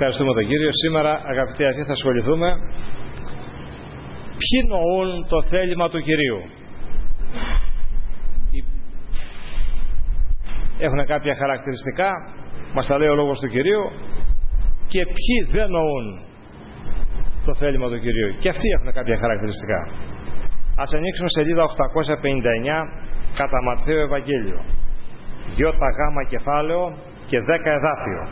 Ευχαριστούμε τον Κύριο. Σήμερα, αγαπητοί αδελφοί, θα ασχοληθούμε ποιοι νοούν το θέλημα του Κυρίου. Έχουν κάποια χαρακτηριστικά, μας τα λέει ο λόγος του Κυρίου, και ποιοι δεν νοούν το θέλημα του Κυρίου. Και αυτοί έχουν κάποια χαρακτηριστικά. Ας ανοίξουμε σελίδα 859 κατά Ματθαίο Ευαγγέλιο. ΙΓ κεφάλαιο και 10 εδάφιο.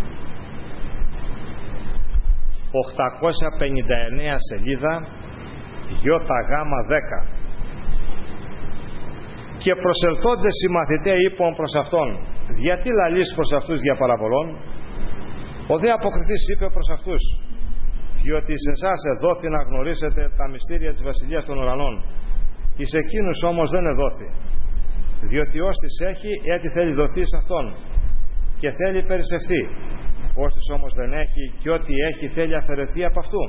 859 σελίδα ΙΓ10. Και προσελθόντες οι μαθηταί είπαν προς αυτόν, γιατί λαλείς προς αυτούς για παραβολών? Ο δε αποκριθής είπε προς αυτούς, διότι σε εσάς εδόθη να γνωρίσετε τα μυστήρια της Βασιλείας των Ουρανών, εις εκείνους όμως δεν εδόθη, διότι όστις έχει έτι θέλει δοθεί σε αυτόν και θέλει περισσευθεί, όστις όμως δεν έχει και ό,τι έχει θέλει αφαιρεθεί από αυτού.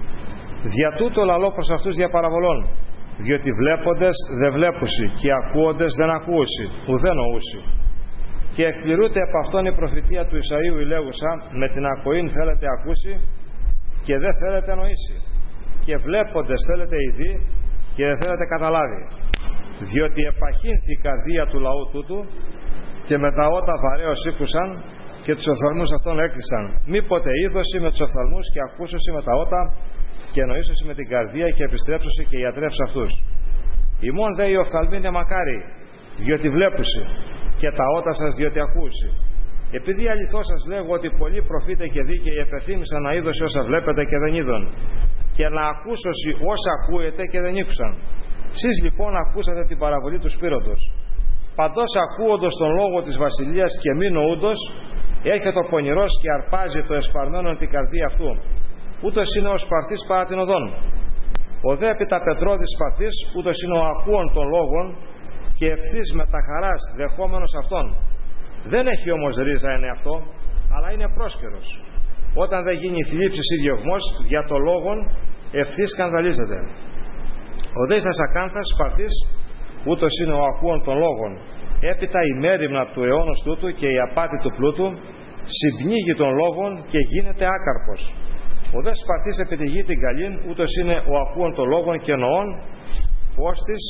Δια τούτο λαλώ προς αυτούς για παραβολών, διότι βλέποντες δεν βλέπουσι και ακούοντες δεν ακούουσι, ουδέ νοούσι. Και εκπληρούνται από αυτόν η προφητεία του Ισαΐου η λέγουσα, με την ακοήν θέλετε ακούσει και δεν θέλετε νοήσει, και βλέποντες θέλετε ειδεί και δεν θέλετε καταλάβει, διότι επαχύνθη η καρδία του λαού τούτου και με τα ότα βαρέως ήκουσαν και τους οφθαλμούς αυτών έκλεισαν. Μήποτε είδωση με τους οφθαλμούς και ακούσωση με τα ότα και νοήσωση με την καρδία και επιστρέψωση και ιατρεύσει αυτούς. Ημών δε οι οφθαλμοί είναι μακάρι, διότι βλέπουσι, και τα ότα σας διότι ακούσι. Επειδή αληθώς σας λέγω ότι πολλοί προφήτε και δίκαιοι επεθύμησαν να είδωση όσα βλέπετε και δεν είδον, και να ακούσωση όσα ακούετε και δεν ήκουσαν. Σεις λοιπόν ακούσατε την παραβολή του σπήρωτος. Παντός ακούοντος τον λόγο της βασιλείας και μη νοούντος, έρχεται ο πονηρός και αρπάζει το εσπαρμένο την καρδία αυτού. Ούτως είναι ο σπαθής παρά την οδόν. Ο δε επί τα πετρώδης σπαθής, ούτως είναι ο ακούων των λόγων και ευθύς με τα χαράς δεχόμενος αυτόν. Δεν έχει όμως ρίζα είναι αυτό, αλλά είναι πρόσκαιρος. Όταν δεν γίνει θλίψης ή διωγμός, για το λόγον ευθύς σκανδαλίζεται. Ο δε εις ακάνθας σπαθής, ούτως είναι ο ακούων των λόγων. Έπειτα η μέριμνα του αιώνος τούτου και η απάτη του πλούτου συμπνίγει των λόγων και γίνεται άκαρπος. Ο δε σπαθής επί τη γη την καλήν, ούτως είναι ο ακούων των λόγων και νοών, πόστης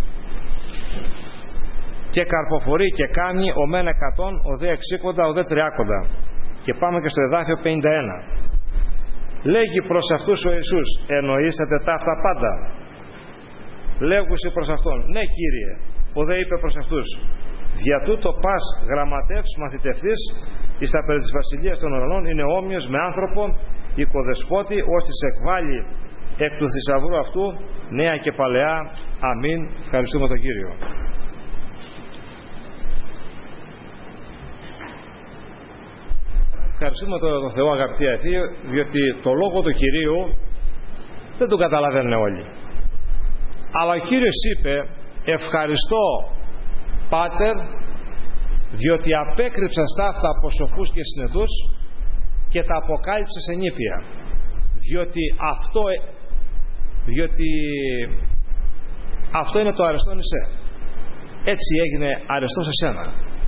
και καρποφορεί και κάνει ο μεν 100, ο δε 60, ο δε 30. Και πάμε και στο εδάφιο 51. Λέγει προς αυτούς ο Ιησούς, εννοήσατε τα αυτά πάντα? Λέγουσι προς αυτόν, ναι Κύριε. Ο δε είπε προς αυτούς, δια τούτο πας γραμματεύς μαθητευτής εις τα περί της Βασιλείας των Ουρανών είναι όμοιος με άνθρωπο οικοδεσπότη, ώστε σε εκβάλλει εκ του θησαυρού αυτού νέα και παλαιά. Αμήν. Ευχαριστούμε τον Κύριο. Ευχαριστούμε τον Θεό, αγαπητοί αδελφοί, διότι το λόγο του Κυρίου δεν τον καταλαβαίνουν όλοι. Αλλά ο Κύριος είπε, ευχαριστώ Πάτερ, διότι απέκρυψα στάφτα από σοφούς και συνετούς και τα αποκάλυψε σε νήπια. Διότι αυτό είναι το αρεστόν εσέ. Έτσι έγινε αρεστό σε σένα.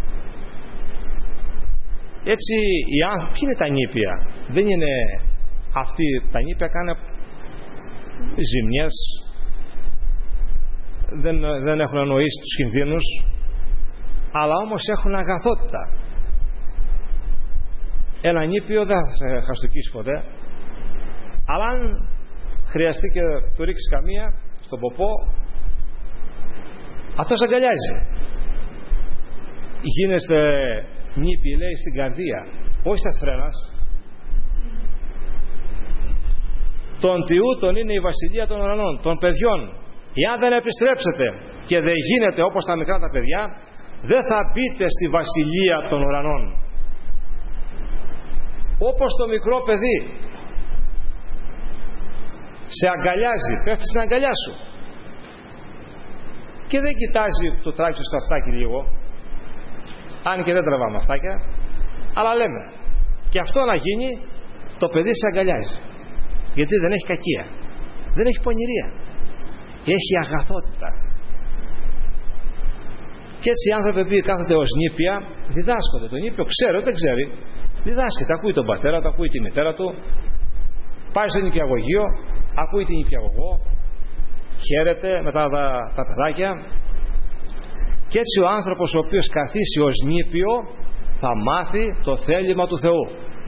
Έτσι ποιοι είναι τα νήπια? Δεν είναι αυτοί τα νήπια, κάνε ζημιές, δεν έχουν εννοήσει τους κινδύνους, αλλά όμως έχουν αγαθότητα. Ένα νήπιο δεν θα σε χαστοκίσει ποτέ, αλλά αν χρειαστεί και του ρίξεις καμία στον ποπό, αυτός αγκαλιάζει. Γίνεστε νήπιοι, λέει, στην καρδία, όχι στα φρένας. Των τιούτων είναι η Βασιλεία των Ουρανών, των παιδιών. Εάν δεν επιστρέψετε και δεν γίνετε όπως τα μικρά τα παιδιά, δεν θα μπείτε στη Βασιλεία των Ουρανών. Όπως το μικρό παιδί σε αγκαλιάζει, πέφτει στην αγκαλιά σου και δεν κοιτάζει το τράξιο στο αυτάκι λίγο, αν και δεν τραβάμε αυτάκια, αλλά λέμε, και αυτό να γίνει, το παιδί σε αγκαλιάζει, γιατί δεν έχει κακία, δεν έχει πονηρία, έχει αγαθότητα. Και έτσι οι άνθρωποι που κάθονται ως νήπια διδάσκονται. Το νήπιο ξέρει, δεν ξέρει, διδάσκεται. Ακούει τον πατέρα του, ακούει τη μητέρα του, πάει στο νηπιαγωγείο, ακούει την νηπιαγωγό, χαίρεται μετά τα παιδάκια. Και έτσι ο άνθρωπος ο οποίος καθίσει ως νήπιο θα μάθει το θέλημα του Θεού.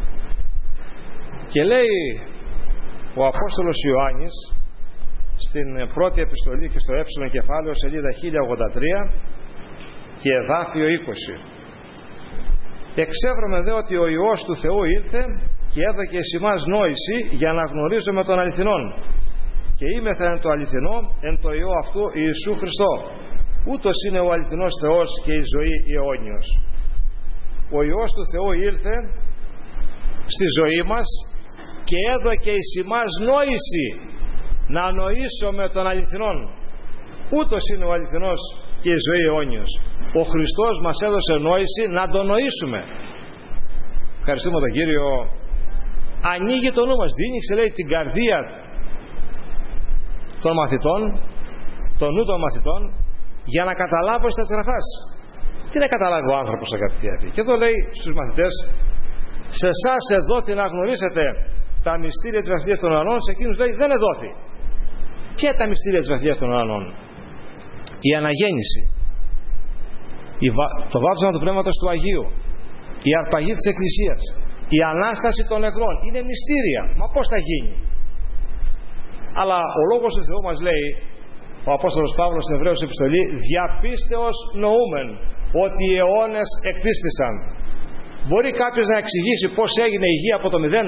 Και λέει ο Απόστολος Ιωάννης στην πρώτη επιστολή και στο έψιλον κεφάλαιο, σελίδα 1083 και εδάφιο 20: εξεύρωμε δε ότι ο Υιός του Θεού ήλθε και έδωκε εις ημάς νόηση για να γνωρίζουμε τον αληθινόν, και είμεθα εν το αληθινό εν το Υιό αυτού Ιησού Χριστό. Ούτως είναι ο αληθινός Θεός και η ζωή η αιώνιος. Ο Υιός του Θεού ήλθε στη ζωή μας και έδωκε εις ημάς νόηση να νοήσουμε τον αληθινόν. Ούτως είναι ο αληθινός και η ζωή αιώνιος. Ο Χριστός μας έδωσε νόηση να τον νοήσουμε. Ευχαριστούμε τον Κύριο. Ανοίγει το νου μας, δίνει, λέει, την καρδία των μαθητών, το νου των μαθητών, για να καταλάβω στα τραφάς. Τι να καταλάβει ο άνθρωπος, αγαπητοί αδελφοί? Και εδώ λέει στους μαθητές: σε εσάς εδόθη να γνωρίσετε τα μυστήρια της Βασιλείας των Ουρανών. Σε εκείνους λέει δεν εδόθη. Ποια είναι τα μυστήρια της Βασιλείας των Ουρανών? Η αναγέννηση, το βάπτισμα του Πνεύματος του Αγίου, η αρπαγή της Εκκλησίας, η Ανάσταση των νεκρών. Είναι μυστήρια. Μα πώς θα γίνει? Αλλά ο Λόγος του Θεού μας λέει, ο Απόστολος Παύλος στην Εβραίους επιστολή, διαπίστεως νοούμεν ότι οι αιώνες εκτίστησαν. Μπορεί κάποιος να εξηγήσει πώς έγινε η γη από το μηδέν?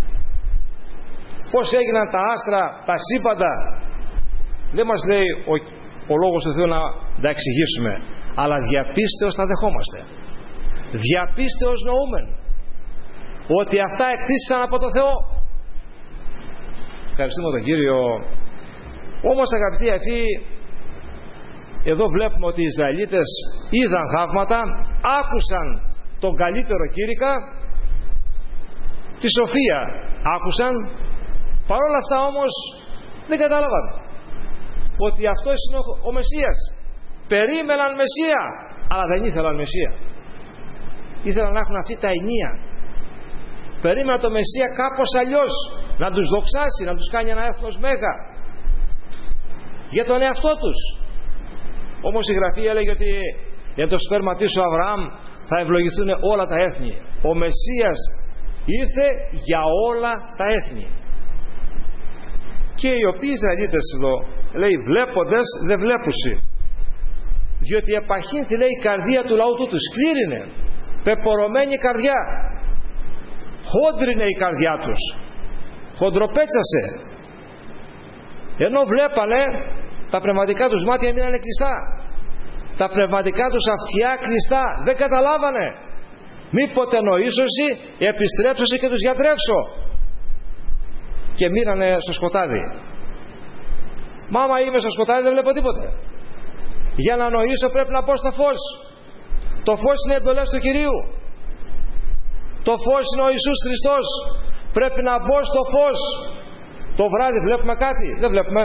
Πώς έγιναν τα άστρα, τα σύμπαντα? Δεν μας λέει ο Λόγος του Θεού να τα εξηγήσουμε, αλλά διαπίστεως τα δεχόμαστε. Διαπίστεως νοούμεν ότι αυτά εκτίστησαν από το Θεό. Ευχαριστούμε τον Κύριο. Όμως, αγαπητοί αδελφοί, εδώ βλέπουμε ότι οι Ισραηλίτες είδαν θαύματα, άκουσαν τον καλύτερο κήρυκα, τη σοφία άκουσαν, παρόλα αυτά όμως δεν κατάλαβαν ότι αυτός είναι ο Μεσσίας. Περίμεναν Μεσσία, αλλά δεν ήθελαν Μεσσία. Ήθελαν να έχουν αυτή τα ενία. Περίμεναν το Μεσσία κάπως αλλιώς, να τους δοξάσει, να τους κάνει ένα έθνος μέγα για τον εαυτό τους. Όμως η Γραφή έλεγε ότι για το σπέρμα της ο Αβραάμ θα ευλογηθούν όλα τα έθνη. Ο Μεσσίας ήρθε για όλα τα έθνη. Και οι οποίοι Ισραηλίτες εδώ λέει βλέποντες δεν βλέπουσι, διότι επαχύνθη, λέει, η καρδία του λαού τούτου, σκλήρινε, πεπορωμένη η καρδιά, χόντρινε η καρδιά τους, χοντροπέτσασε. Ενώ βλέπανε, τα πνευματικά τους μάτια μείνανε κλειστά, τα πνευματικά τους αυτιά κλειστά, δεν καταλάβανε. Μήποτε νοήσωση, επιστρέψωση και τους γιατρεύσω. Και μείνανε στο σκοτάδι. Μάμα, είμαι στο σκοτάδι, δεν βλέπω τίποτε. Για να νοήσω πρέπει να πω στο φως. Το φως είναι εντολές του Κυρίου. Το φως είναι ο Ιησούς Χριστός. Πρέπει να μπω στο φως. Το βράδυ βλέπουμε κάτι? Δεν βλέπουμε.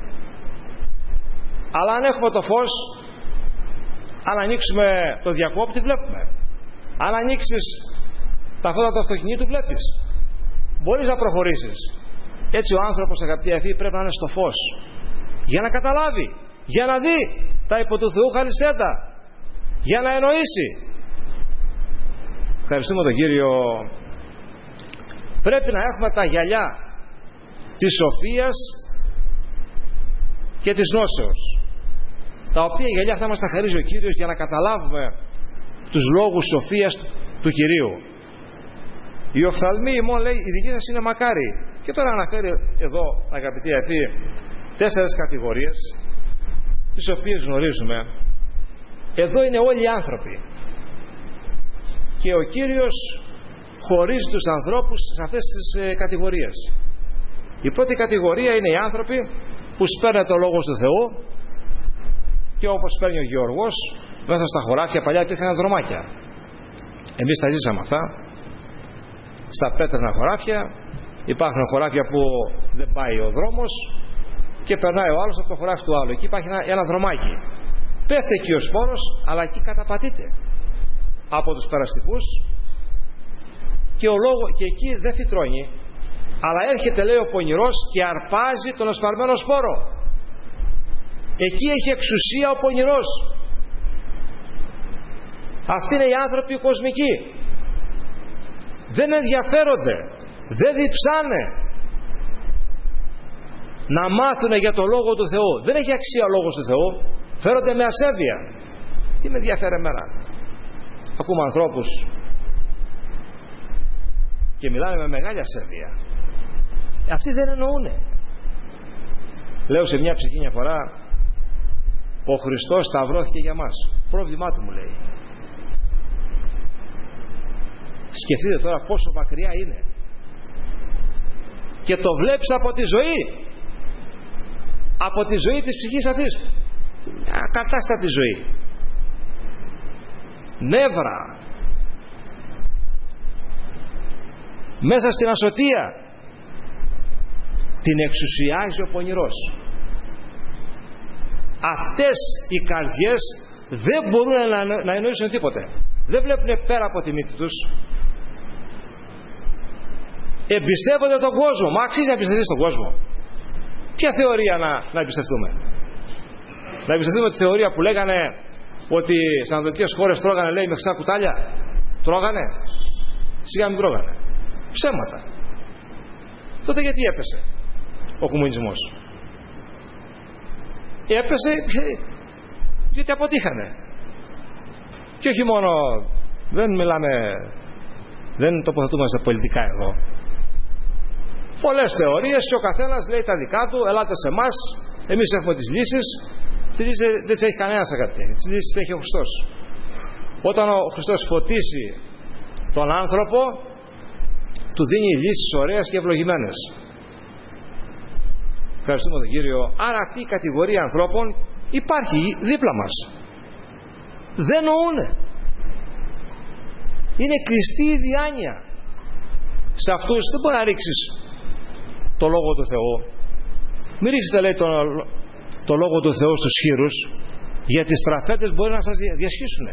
Αλλά αν έχουμε το φως, αν ανοίξουμε το διακόπτη, βλέπουμε. Αν ανοίξεις τα φώτα του αυτοκινήτου, βλέπεις. Μπορείς να προχωρήσεις. Έτσι ο άνθρωπος, αγαπητοί αδελφοί, πρέπει να είναι στο φως, για να καταλάβει, για να δει τα υπό του Θεού χαριστέτα, για να εννοήσει. Ευχαριστούμε τον Κύριο. Πρέπει να έχουμε τα γυαλιά της σοφίας και της γνώσεως, τα οποία γυαλιά θα μας τα χαρίζει ο Κύριος για να καταλάβουμε τους λόγους σοφίας του Κυρίου. Οι οφθαλμοί ημών, λέει, η δική σας είναι μακάρι. Και τώρα αναφέρει εδώ, αγαπητοί αδελφοί, 4 κατηγορίες, τις οποίες γνωρίζουμε. Εδώ είναι όλοι οι άνθρωποι. Και ο Κύριος χωρίζει τους ανθρώπους σε αυτές τις κατηγορίες. Η πρώτη κατηγορία είναι οι άνθρωποι που σπέρνουν το Λόγο του Θεού, και όπως παίρνει ο Γεωργός, μέσα στα χωράφια παλιά υπήρχαν δρομάκια. Εμείς τα ζήσαμε αυτά. Στα πέτρανα χωράφια υπάρχουν χωράφια που δεν πάει ο δρόμος και περνάει ο άλλος από το χωράφι του άλλου. Εκεί υπάρχει ένα δρομάκι. Πέφτει εκεί ο σπόρος, αλλά εκεί καταπατείται από τους περαστικούς και εκεί δεν φυτρώνει, αλλά έρχεται, λέει, ο πονηρός και αρπάζει τον εσπαρμένο σπόρο. Εκεί έχει εξουσία ο πονηρός. Αυτοί είναι οι άνθρωποι κοσμικοί. Δεν ενδιαφέρονται, δεν διψάνε να μάθουν για το Λόγο του Θεού. Δεν έχει αξία ο Λόγος του Θεού. Φέρονται με ασέβεια. Τι με ενδιαφέρει εμένα? Ακούμε ανθρώπους και μιλάνε με μεγάλη ασέβεια. Αυτοί δεν εννοούνε. Λέω σε μια ψυχή μια φορά, ο Χριστός σταυρώθηκε για μας. Πρόβλημά του, μου λέει. Σκεφτείτε τώρα πόσο μακριά είναι. Και το βλέπεις από τη ζωή. Από τη ζωή της ψυχής αυτής. Μια ακατάστατη ζωή. Νεύρα. Μέσα στην ασωτεία. Την εξουσιάζει ο πονηρός. Αυτές οι καρδιές δεν μπορούν να εννοήσουν τίποτε. Δεν βλέπουν πέρα από τη μύτη τους. Εμπιστεύονται τον κόσμο. Μα αξίζει να εμπιστευτείς τον κόσμο? Ποια θεωρία να εμπιστευτούμε? Να εμπιστευτούμε τη θεωρία που λέγανε ότι στις ανατολικές χώρες τρώγανε, λέει, με χρυσά κουτάλια? Τρώγανε? Σιγά μην τρώγανε. Ψέματα. Τότε γιατί έπεσε ο κομμουνισμός? Έπεσε γιατί αποτύχανε. Και όχι μόνο, δεν τοποθετούμαστε πολιτικά εδώ. Πολλές θεωρίες και ο καθένας λέει τα δικά του. Ελάτε σε εμάς, εμείς έχουμε τις λύσεις. Τις λύσεις δεν τις έχει κανένας αγάπη. Τις λύσεις τις έχει ο Χριστός. Όταν ο Χριστός φωτίσει τον άνθρωπο, του δίνει λύσεις ωραίες και ευλογημένες. Ευχαριστούμε τον Κύριο. Άρα αυτή η κατηγορία ανθρώπων υπάρχει δίπλα μας. Δεν νοούνε. Είναι κλειστή η διάνοια. Σε αυτούς δεν μπορεί να ρίξεις το Λόγο του Θεού. Μην ρίξετε, λέει, το Λόγο του Θεού στους χήρους, γιατί οι στραφέτες μπορεί να σας διασχίσουν.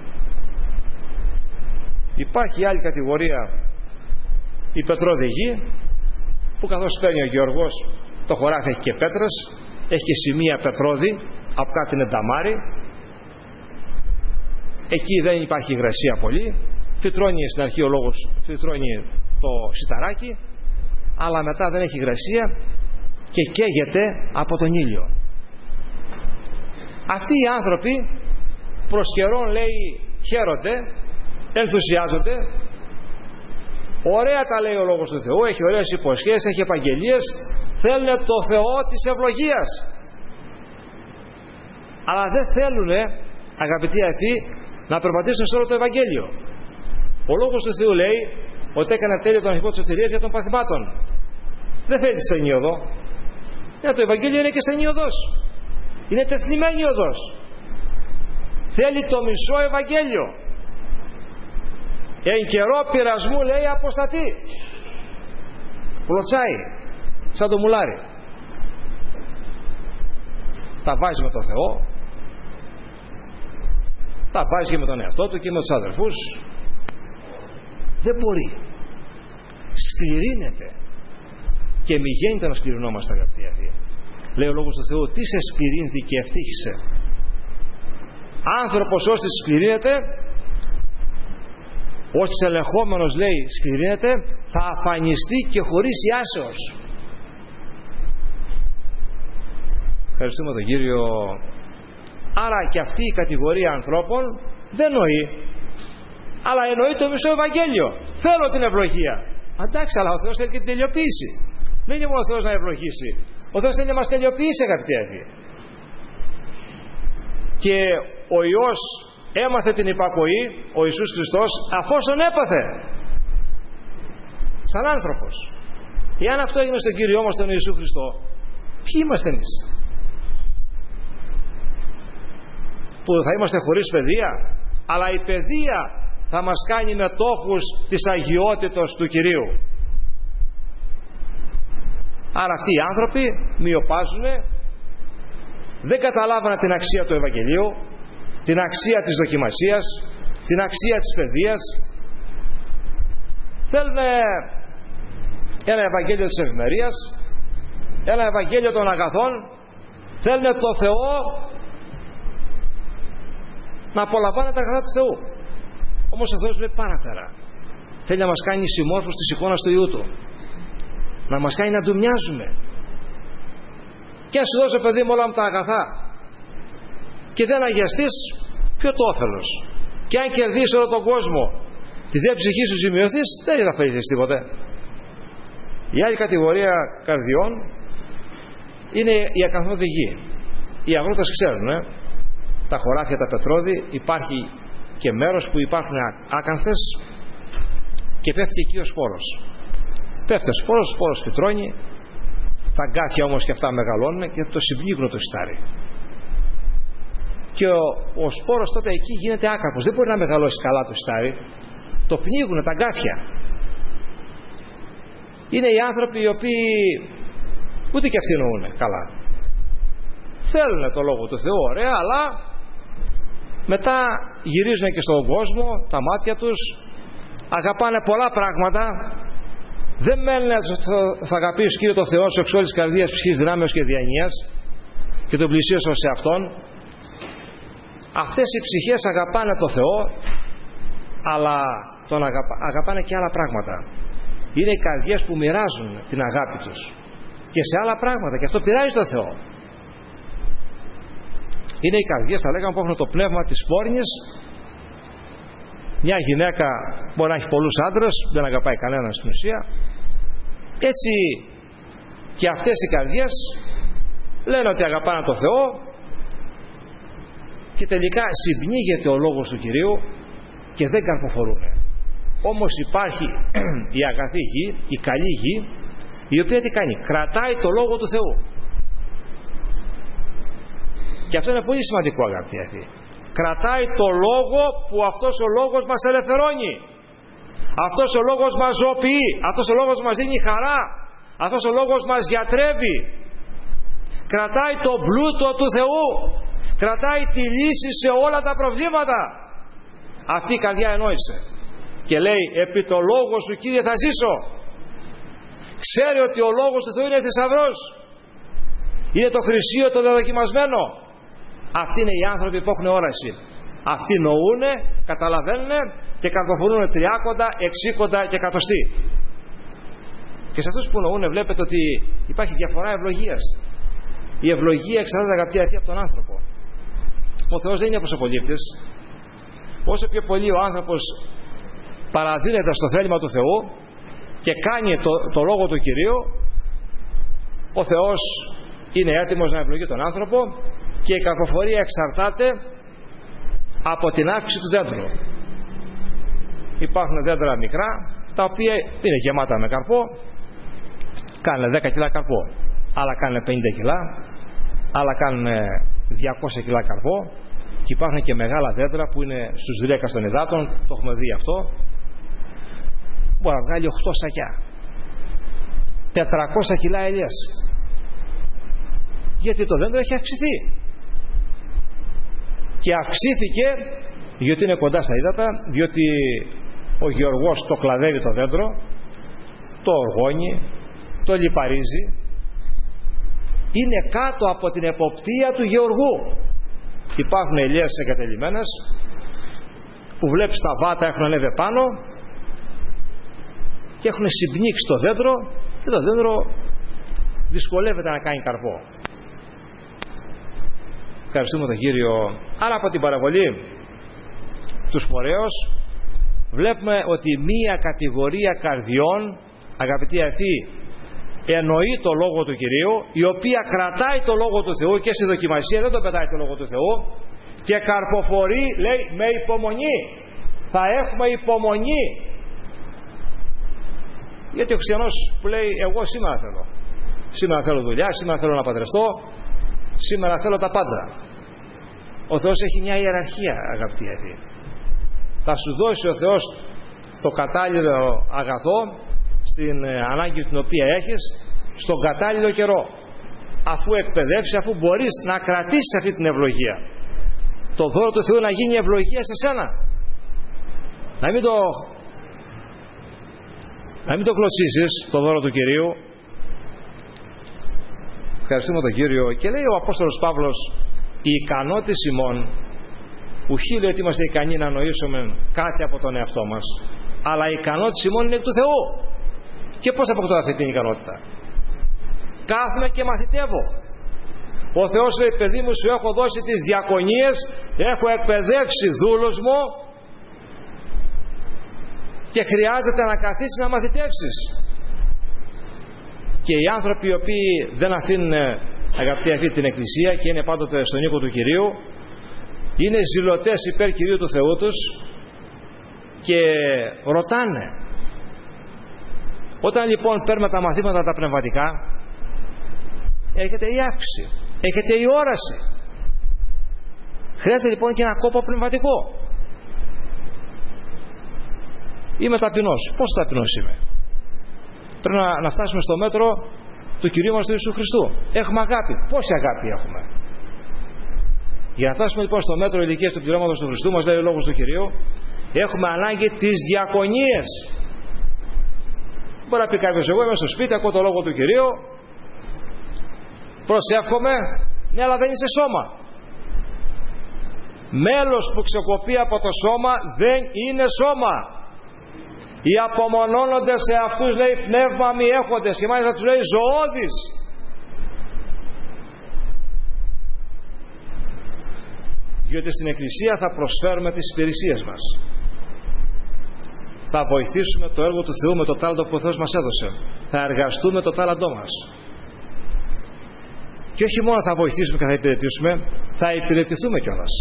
Υπάρχει άλλη κατηγορία, η πετρόδεγη, που καθώς παίρνει ο Γεωργός, το χωράφι έχει και πέτρες, έχει και σημεία πετρώδη, από κάτω είναι νταμάρι. Εκεί δεν υπάρχει υγρασία πολύ. Φυτρώνει στην αρχή ο λόγος, φυτρώνει το σιταράκι, αλλά μετά δεν έχει υγρασία και καίγεται από τον ήλιο. Αυτοί οι άνθρωποι προς καιρόν, λέει, χαίρονται, ενθουσιάζονται. Ωραία τα λέει ο Λόγος του Θεού, έχει ωραίες υποσχέσεις, έχει επαγγελίες, θέλουν το Θεό της ευλογίας. Αλλά δεν θέλουν, αγαπητοί αυτοί, να περπατήσουν σε όλο το Ευαγγέλιο. Ο Λόγος του Θεού λέει ότι έκανε τέλειο τον αρχικό της σωτηρίας για των παθημάτων. Δεν θέλει τη στενή οδό. Το Ευαγγέλιο είναι και στενή οδός. Είναι τεθνημένη οδός. Θέλει το μισό Ευαγγέλιο. Εν καιρό πειρασμού, λέει, αποστατεί. Πλωτσάει σαν το μουλάρι. Τα βάζει με τον Θεό, τα βάζει και με τον εαυτό του και με τους αδερφούς. Δεν μπορεί. Σκληρύνεται. Και μη γέννηται να σκληρινόμαστε, αγαπητοί αυτοί. Λέει ο Λόγος του Θεού, τι σε σκληρύνθη και ευτύχησε? Άνθρωπος ώστε σκληρύνεται, ώστε ελεγχόμενος, λέει, σκληρύνεται, θα αφανιστεί και χωρίς ιάσεως. Ευχαριστούμε τον Κύριο. Άρα και αυτή η κατηγορία ανθρώπων δεν νοεί, αλλά εννοεί το μισό Ευαγγέλιο. Θέλω την ευλογία. Εντάξει, αλλά ο Θεός θέλει και την τελειοποίηση. Δεν είναι μόνο ο Θεός να ευλογήσει. Ο Θεός θέλει να μας τελειοποιήσει, αγαπητοί αδελφοί. Και ο Υιός έμαθε την υπακοή, ο Ιησούς Χριστός, αφόσον έπαθε σαν άνθρωπος. Εάν αυτό έγινε στον Κύριό μας, τον Ιησού Χριστό, ποιοι είμαστε εμείς? Που θα είμαστε χωρίς παιδεία? Αλλά η παιδεία θα μας κάνει μετόχους της αγιότητος του Κυρίου. Άρα αυτοί οι άνθρωποι μειοπάζουν, δεν καταλάβανε την αξία του Ευαγγελίου, την αξία της δοκιμασίας, την αξία της παιδείας. Θέλουν ένα Ευαγγέλιο της ευημερίας, ένα Ευαγγέλιο των αγαθών. Θέλουν το Θεό να απολαμβάνει τα αγαθά του Θεού. Όμως ο Θεός λέει παραπέρα. Θέλει να μας κάνει συμμόρφωση της εικόνας του Υιού Του, να μας κάνει να Του μοιάζουμε. Και αν σου δώσω, παιδί μου, όλα μου τα αγαθά και δεν αγιαστείς, ποιο το όφελος? Και αν κερδίσεις όλο τον κόσμο, τη δε ψυχή σου ζημιωθείς, δεν θα πετύχεις τίποτε. Η άλλη κατηγορία καρδιών είναι η ακαθόδη. Οι αγρότες ξέρουν, τα χωράφια, τα πετρώδη, υπάρχει και μέρος που υπάρχουν άκανθες και πέφτει εκεί ο σπόρος. Πέφτει ο σπόρος φυτρώνει, τα αγκάθια όμως και αυτά μεγαλώνουν και το συμπλήγουν το σιτάρι. Και ο σπόρος τότε εκεί γίνεται άκαπος, δεν μπορεί να μεγαλώσει καλά το σιτάρι, το πνίγουν τα αγκάθια. Είναι οι άνθρωποι οι οποίοι ούτε και αυτοί νοούν καλά. Θέλουν το Λόγο του Θεού, ωραία, αλλά μετά γυρίζουν και στον κόσμο τα μάτια τους, αγαπάνε πολλά πράγματα, δεν μένουν θα αγαπήσουν Κύριο το Θεό σου εξ όλης της καρδίας, ψυχής, δυνάμεως και διανοίας και τον πλησίωσαν σε Αυτόν. Αυτές οι ψυχές αγαπάνε το Θεό, αλλά τον αγαπάνε και άλλα πράγματα. Είναι οι καρδιές που μοιράζουν την αγάπη τους και σε άλλα πράγματα, και αυτό πειράζει το Θεό. Είναι οι καρδιές, θα λέγαμε, που έχουν το πνεύμα της πόρνης. Μια γυναίκα μπορεί να έχει πολλούς άντρες, δεν αγαπάει κανέναν στην ουσία. Έτσι και αυτές οι καρδιές λένε ότι αγαπάνε το Θεό και τελικά συμπνίγεται ο λόγος του Κυρίου και δεν καρποφορούν. Όμως υπάρχει η αγαθή γη, η καλή γη, η οποία τι κάνει? Κρατάει το λόγο του Θεού. Και αυτό είναι πολύ σημαντικό, αγαπητοί αδελφοί. Κρατάει το λόγο που αυτός ο λόγος μας ελευθερώνει. Αυτός ο λόγος μας ζωοποιεί. Αυτός ο λόγος μας δίνει χαρά. Αυτός ο λόγος μας γιατρεύει. Κρατάει το πλούτο του Θεού. Κρατάει τη λύση σε όλα τα προβλήματα. Αυτή η καρδιά ενόησε και λέει, επί το λόγο σου, Κύριε, θα ζήσω. Ξέρει ότι ο λόγος του Θεού είναι θησαυρός. Είναι το χρυσίο το δεδοκιμασμένο. Αυτοί είναι οι άνθρωποι που έχουν όραση. Αυτοί νοούνε, καταλαβαίνουν και καρποφορούν 30, 60 και 100. Και σε αυτούς που νοούνε βλέπετε ότι υπάρχει διαφορά ευλογίας. Η ευλογία εξαρτάται, αγαπητοί αδελφοί, από τον άνθρωπο. Ο Θεός δεν είναι προσωπολήπτης. Όσο πιο πολύ ο άνθρωπος παραδίνεται στο θέλημα του Θεού και κάνει το λόγο του Κυρίου, ο Θεός είναι έτοιμος να ευλογεί τον άνθρωπο και η καρποφορία εξαρτάται από την αύξηση του δέντρου. Υπάρχουν δέντρα μικρά τα οποία είναι γεμάτα με καρπό, κάνουν 10 κιλά καρπό, άλλα κάνουν 50 κιλά, άλλα κάνουν 200 κιλά καρπό, και υπάρχουν και μεγάλα δέντρα που είναι στους ρέκας των υδάτων, το έχουμε δει αυτό, μπορεί να βγάλει 8 σακιά, 400 κιλά ελιές, γιατί το δέντρο έχει αυξηθεί. Και αυξήθηκε γιατί είναι κοντά στα ύδατα, διότι ο γεωργός το κλαδεύει το δέντρο, το οργώνει, το λιπαρίζει, είναι κάτω από την εποπτεία του γεωργού. Υπάρχουν ελιές εγκατελειμμένες που βλέπεις τα βάτα έχουν ανέβει πάνω και έχουν συμπνίξει το δέντρο και το δέντρο δυσκολεύεται να κάνει καρπό. Ευχαριστούμε τον Κύριο. Άρα από την παραβολή του σπορέως βλέπουμε ότι μία κατηγορία καρδιών, αγαπητοί αδελφοί, εννοεί το Λόγο του Κυρίου, η οποία κρατάει το Λόγο του Θεού και στη δοκιμασία δεν το πετάει το Λόγο του Θεού και καρποφορεί, λέει, με υπομονή. Θα έχουμε υπομονή. Γιατί ο χριστιανός που λέει, εγώ σήμερα θέλω. Σήμερα θέλω δουλειά, σήμερα θέλω να παντρευτώ, σήμερα θέλω τα πάντα. Ο Θεός έχει μια ιεραρχία, αγαπητοί αδελφοί. Θα σου δώσει ο Θεός το κατάλληλο αγαθό στην ανάγκη την οποία έχεις στον κατάλληλο καιρό. αφού εκπαιδεύσεις, αφού μπορείς να κρατήσεις αυτή την ευλογία. Το δώρο του Θεού να γίνει ευλογία σε σένα. Να μην το κλωτσίσεις το δώρο του Κυρίου. Ευχαριστούμε τον Κύριο. Και λέει ο Απόστολος Παύλος, η ικανότης ημών, ουχή λέει ότι είμαστε ικανοί να νοήσουμε κάτι από τον εαυτό μας, αλλά η ικανότης ημών είναι εκ του Θεού. Και πώς αποκτώ αυτή την ικανότητα? Κάθομαι και μαθητεύω. Ο Θεός λέει, παιδί μου, σου έχω δώσει τις διακονίες, έχω εκπαιδεύσει δούλος μου και χρειάζεται να καθίσεις να μαθητεύσεις. Και οι άνθρωποι οι οποίοι δεν αφήνουν, αγαπητοί, αυτή την εκκλησία και είναι πάντοτε στον οίκο του Κυρίου, είναι ζηλωτές υπέρ Κυρίου του Θεού τους και ρωτάνε. Όταν λοιπόν παίρνουμε τα μαθήματα τα πνευματικά, έρχεται η αύξηση, έρχεται η όραση. Χρειάζεται λοιπόν και ένα κόπο πνευματικό. Είμαι ταπεινός. Πόσο ταπεινός είμαι? Πρέπει να φτάσουμε στο μέτρο του Κυρίου μας του Ιησού Χριστού. Έχουμε αγάπη. Πόση αγάπη έχουμε? Για να φτάσουμε λοιπόν στο μέτρο ηλικίας του πληρώματος του Χριστού, μας λέει ο λόγος του Κυρίου, έχουμε ανάγκη τις διακονίες. Μπορεί να πει κάποιος, εγώ είμαι στο σπίτι, ακούω το λόγο του Κυρίου, προσεύχομαι, ναι, αλλά δεν είσαι σώμα. Μέλος που ξεκοπεί από το σώμα δεν είναι σώμα. Οι απομονώνονται σε αυτούς, λέει, πνεύμα μη έχοντες, και μάλιστα τους λέει ζωώδης. Διότι στην Εκκλησία θα προσφέρουμε τις υπηρεσίες μας. Θα βοηθήσουμε το έργο του Θεού με το τάλαντο που ο Θεός μας έδωσε. Θα εργαστούμε το τάλαντό μας. Και όχι μόνο θα βοηθήσουμε και θα υπηρετήσουμε, θα υπηρετηθούμε κιόλας.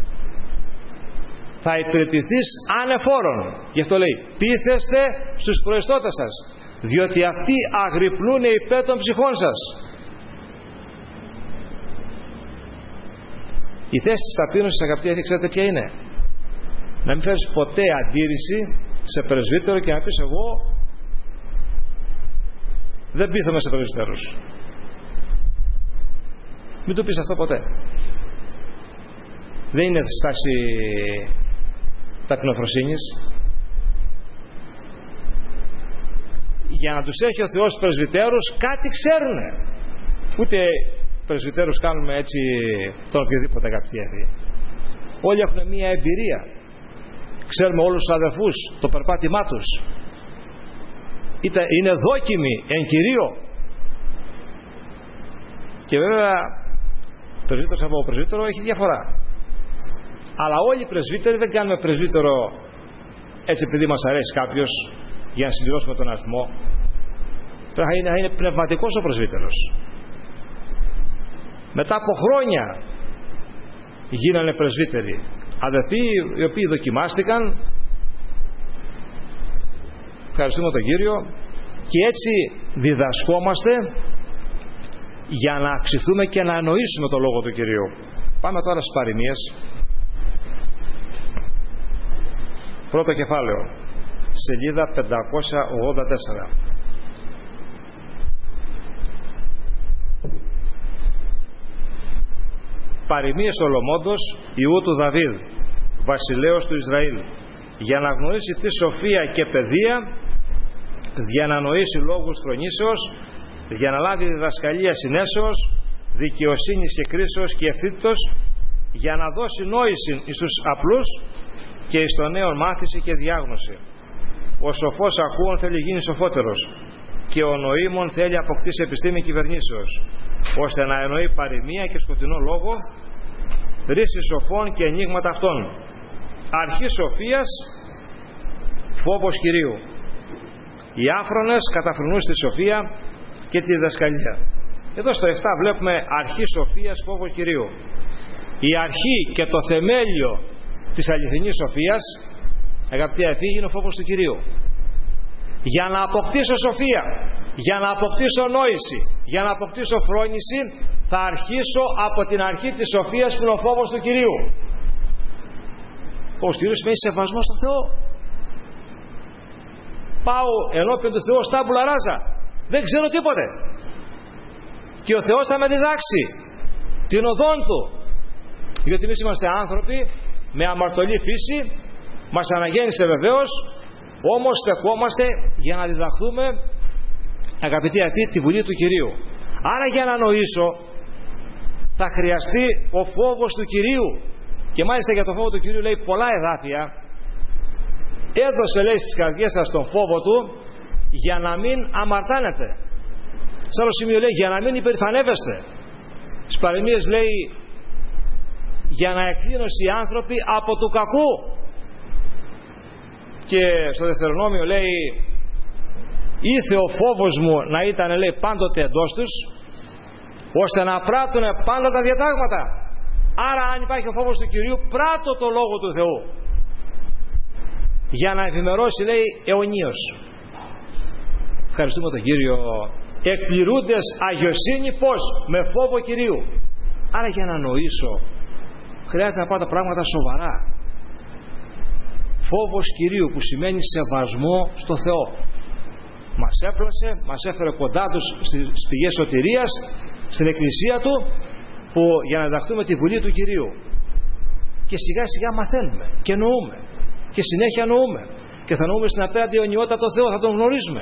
Θα υπηρετηθείς ανεφόρον. Γι' αυτό λέει, πείθεστε στους προεστώτες σας, διότι αυτοί αγρυπνούν υπέρ των ψυχών σας. Η θέση της ταπείνωσης, αγαπητοί, ξέρετε ποια είναι? Να μην φέρεις ποτέ αντίρρηση σε πρεσβύτερο και να πεις, εγώ δεν πείθομαι σε πρεσβύτερους. Μην το πεις αυτό ποτέ. Δεν είναι στάση ταπεινοφροσύνης. Για να τους έχει ο Θεός πρεσβυτέρους, κάτι ξέρουνε. Ούτε πρεσβυτέρους κάνουμε έτσι τον οποιοδήποτε, αγαπητοί. Όλοι έχουν μία εμπειρία. Ξέρουμε όλους τους αδερφούς, το περπάτημά τους. Είναι δόκιμοι εν Κυρίω. Και βέβαια πρεσβύτερος από πρεσβύτερο έχει διαφορά. Αλλά όλοι οι πρεσβύτεροι δεν κάνουμε πρεσβύτερο έτσι επειδή μας αρέσει κάποιος για να συμπληρώσουμε τον αριθμό. Πρέπει να είναι πνευματικός ο πρεσβύτερος. Μετά από χρόνια γίνανε πρεσβύτεροι αδελφοί οι οποίοι δοκιμάστηκαν, ευχαριστούμε τον Κύριο, και έτσι διδασκόμαστε για να αυξηθούμε και να εννοήσουμε το λόγο του Κυρίου. Πάμε τώρα στις παροιμίες. Πρώτο κεφάλαιο, σελίδα 584. Παροιμίες Σολομόντος, ιού του Δαβίδ, βασιλέως του Ισραήλ, για να γνωρίσει τη σοφία και παιδεία, για να νοήσει λόγους φρονήσεως, για να λάβει διδασκαλία συνέσεως, δικαιοσύνης και κρίσεως και ευθύτητος, για να δώσει νόηση εις τους απλούς και εις τον νέον μάθηση και διάγνωση. Ο σοφός ακούων θέλει γίνει σοφότερος, και ο νοήμων θέλει αποκτήσει επιστήμη κυβερνήσεως, ώστε να εννοεί παροιμία και σκοτεινό λόγο, ρίση σοφών και ενίγματα αυτών. Αρχή σοφίας, φόβος Κυρίου. Οι άφρονες καταφρονούν στη σοφία και τη διδασκαλία. Εδώ στο 7 βλέπουμε αρχή σοφίας, φόβος Κυρίου. Η αρχή και το θεμέλιο της αληθινής σοφίας, αγαπητοί αδελφοί, είναι ο φόβος του Κυρίου. Για να αποκτήσω σοφία, για να αποκτήσω νόηση, για να αποκτήσω φρόνηση, θα αρχίσω από την αρχή της σοφίας που είναι ο φόβος του Κυρίου. Ο φόβος του Κυρίου σημαίνει σεβασμό στο Θεό. Πάω ενώπιον του Θεού στα μπουλαράζα, δεν ξέρω τίποτε, και ο Θεός θα με διδάξει την οδόν Του. Γιατί εμείς είμαστε άνθρωποι με αμαρτωλή φύση, μας αναγέννησε βεβαίως, όμως στεκόμαστε για να διδαχθούμε, αγαπητοί αυτοί, τη Βουλή του Κυρίου. Άρα για να νοήσω θα χρειαστεί ο φόβος του Κυρίου. Και μάλιστα για το φόβο του Κυρίου λέει πολλά εδάφια. Έδωσε, λέει, στις καρδιές σας τον φόβο Του για να μην αμαρτάνετε. Σε άλλο σημείο λέει για να μην υπερηφανεύεστε. Στις παροιμίες λέει για να εκκλίνωσαν οι άνθρωποι από του κακού. Και στο Δευτερονόμιο λέει ήθε ο φόβος μου να ήταν, λέει, πάντοτε εντός τους, ώστε να πράττουν πάντα τα διατάγματα. Άρα αν υπάρχει ο φόβος του Κυρίου, πράττω το Λόγο του Θεού για να ευημερώσει, λέει, αιωνίως. Ευχαριστούμε τον Κύριο. Εκπληρούντες αγιοσύνη πως? Με φόβο Κυρίου. Άρα για να νοήσω χρειάζεται να πάω τα πράγματα σοβαρά. Φόβος Κυρίου που σημαίνει σεβασμό στο Θεό. Μας έπλασε, μας έφερε κοντά Τους στις πηγές σωτηρίας, στην Εκκλησία Του, που για να διδαχθούμε τη Βουλή του Κυρίου. Και σιγά σιγά μαθαίνουμε και νοούμε και συνέχεια νοούμε και θα νοούμε στην απέραντη αιωνιότητα το Θεό, θα Τον γνωρίζουμε.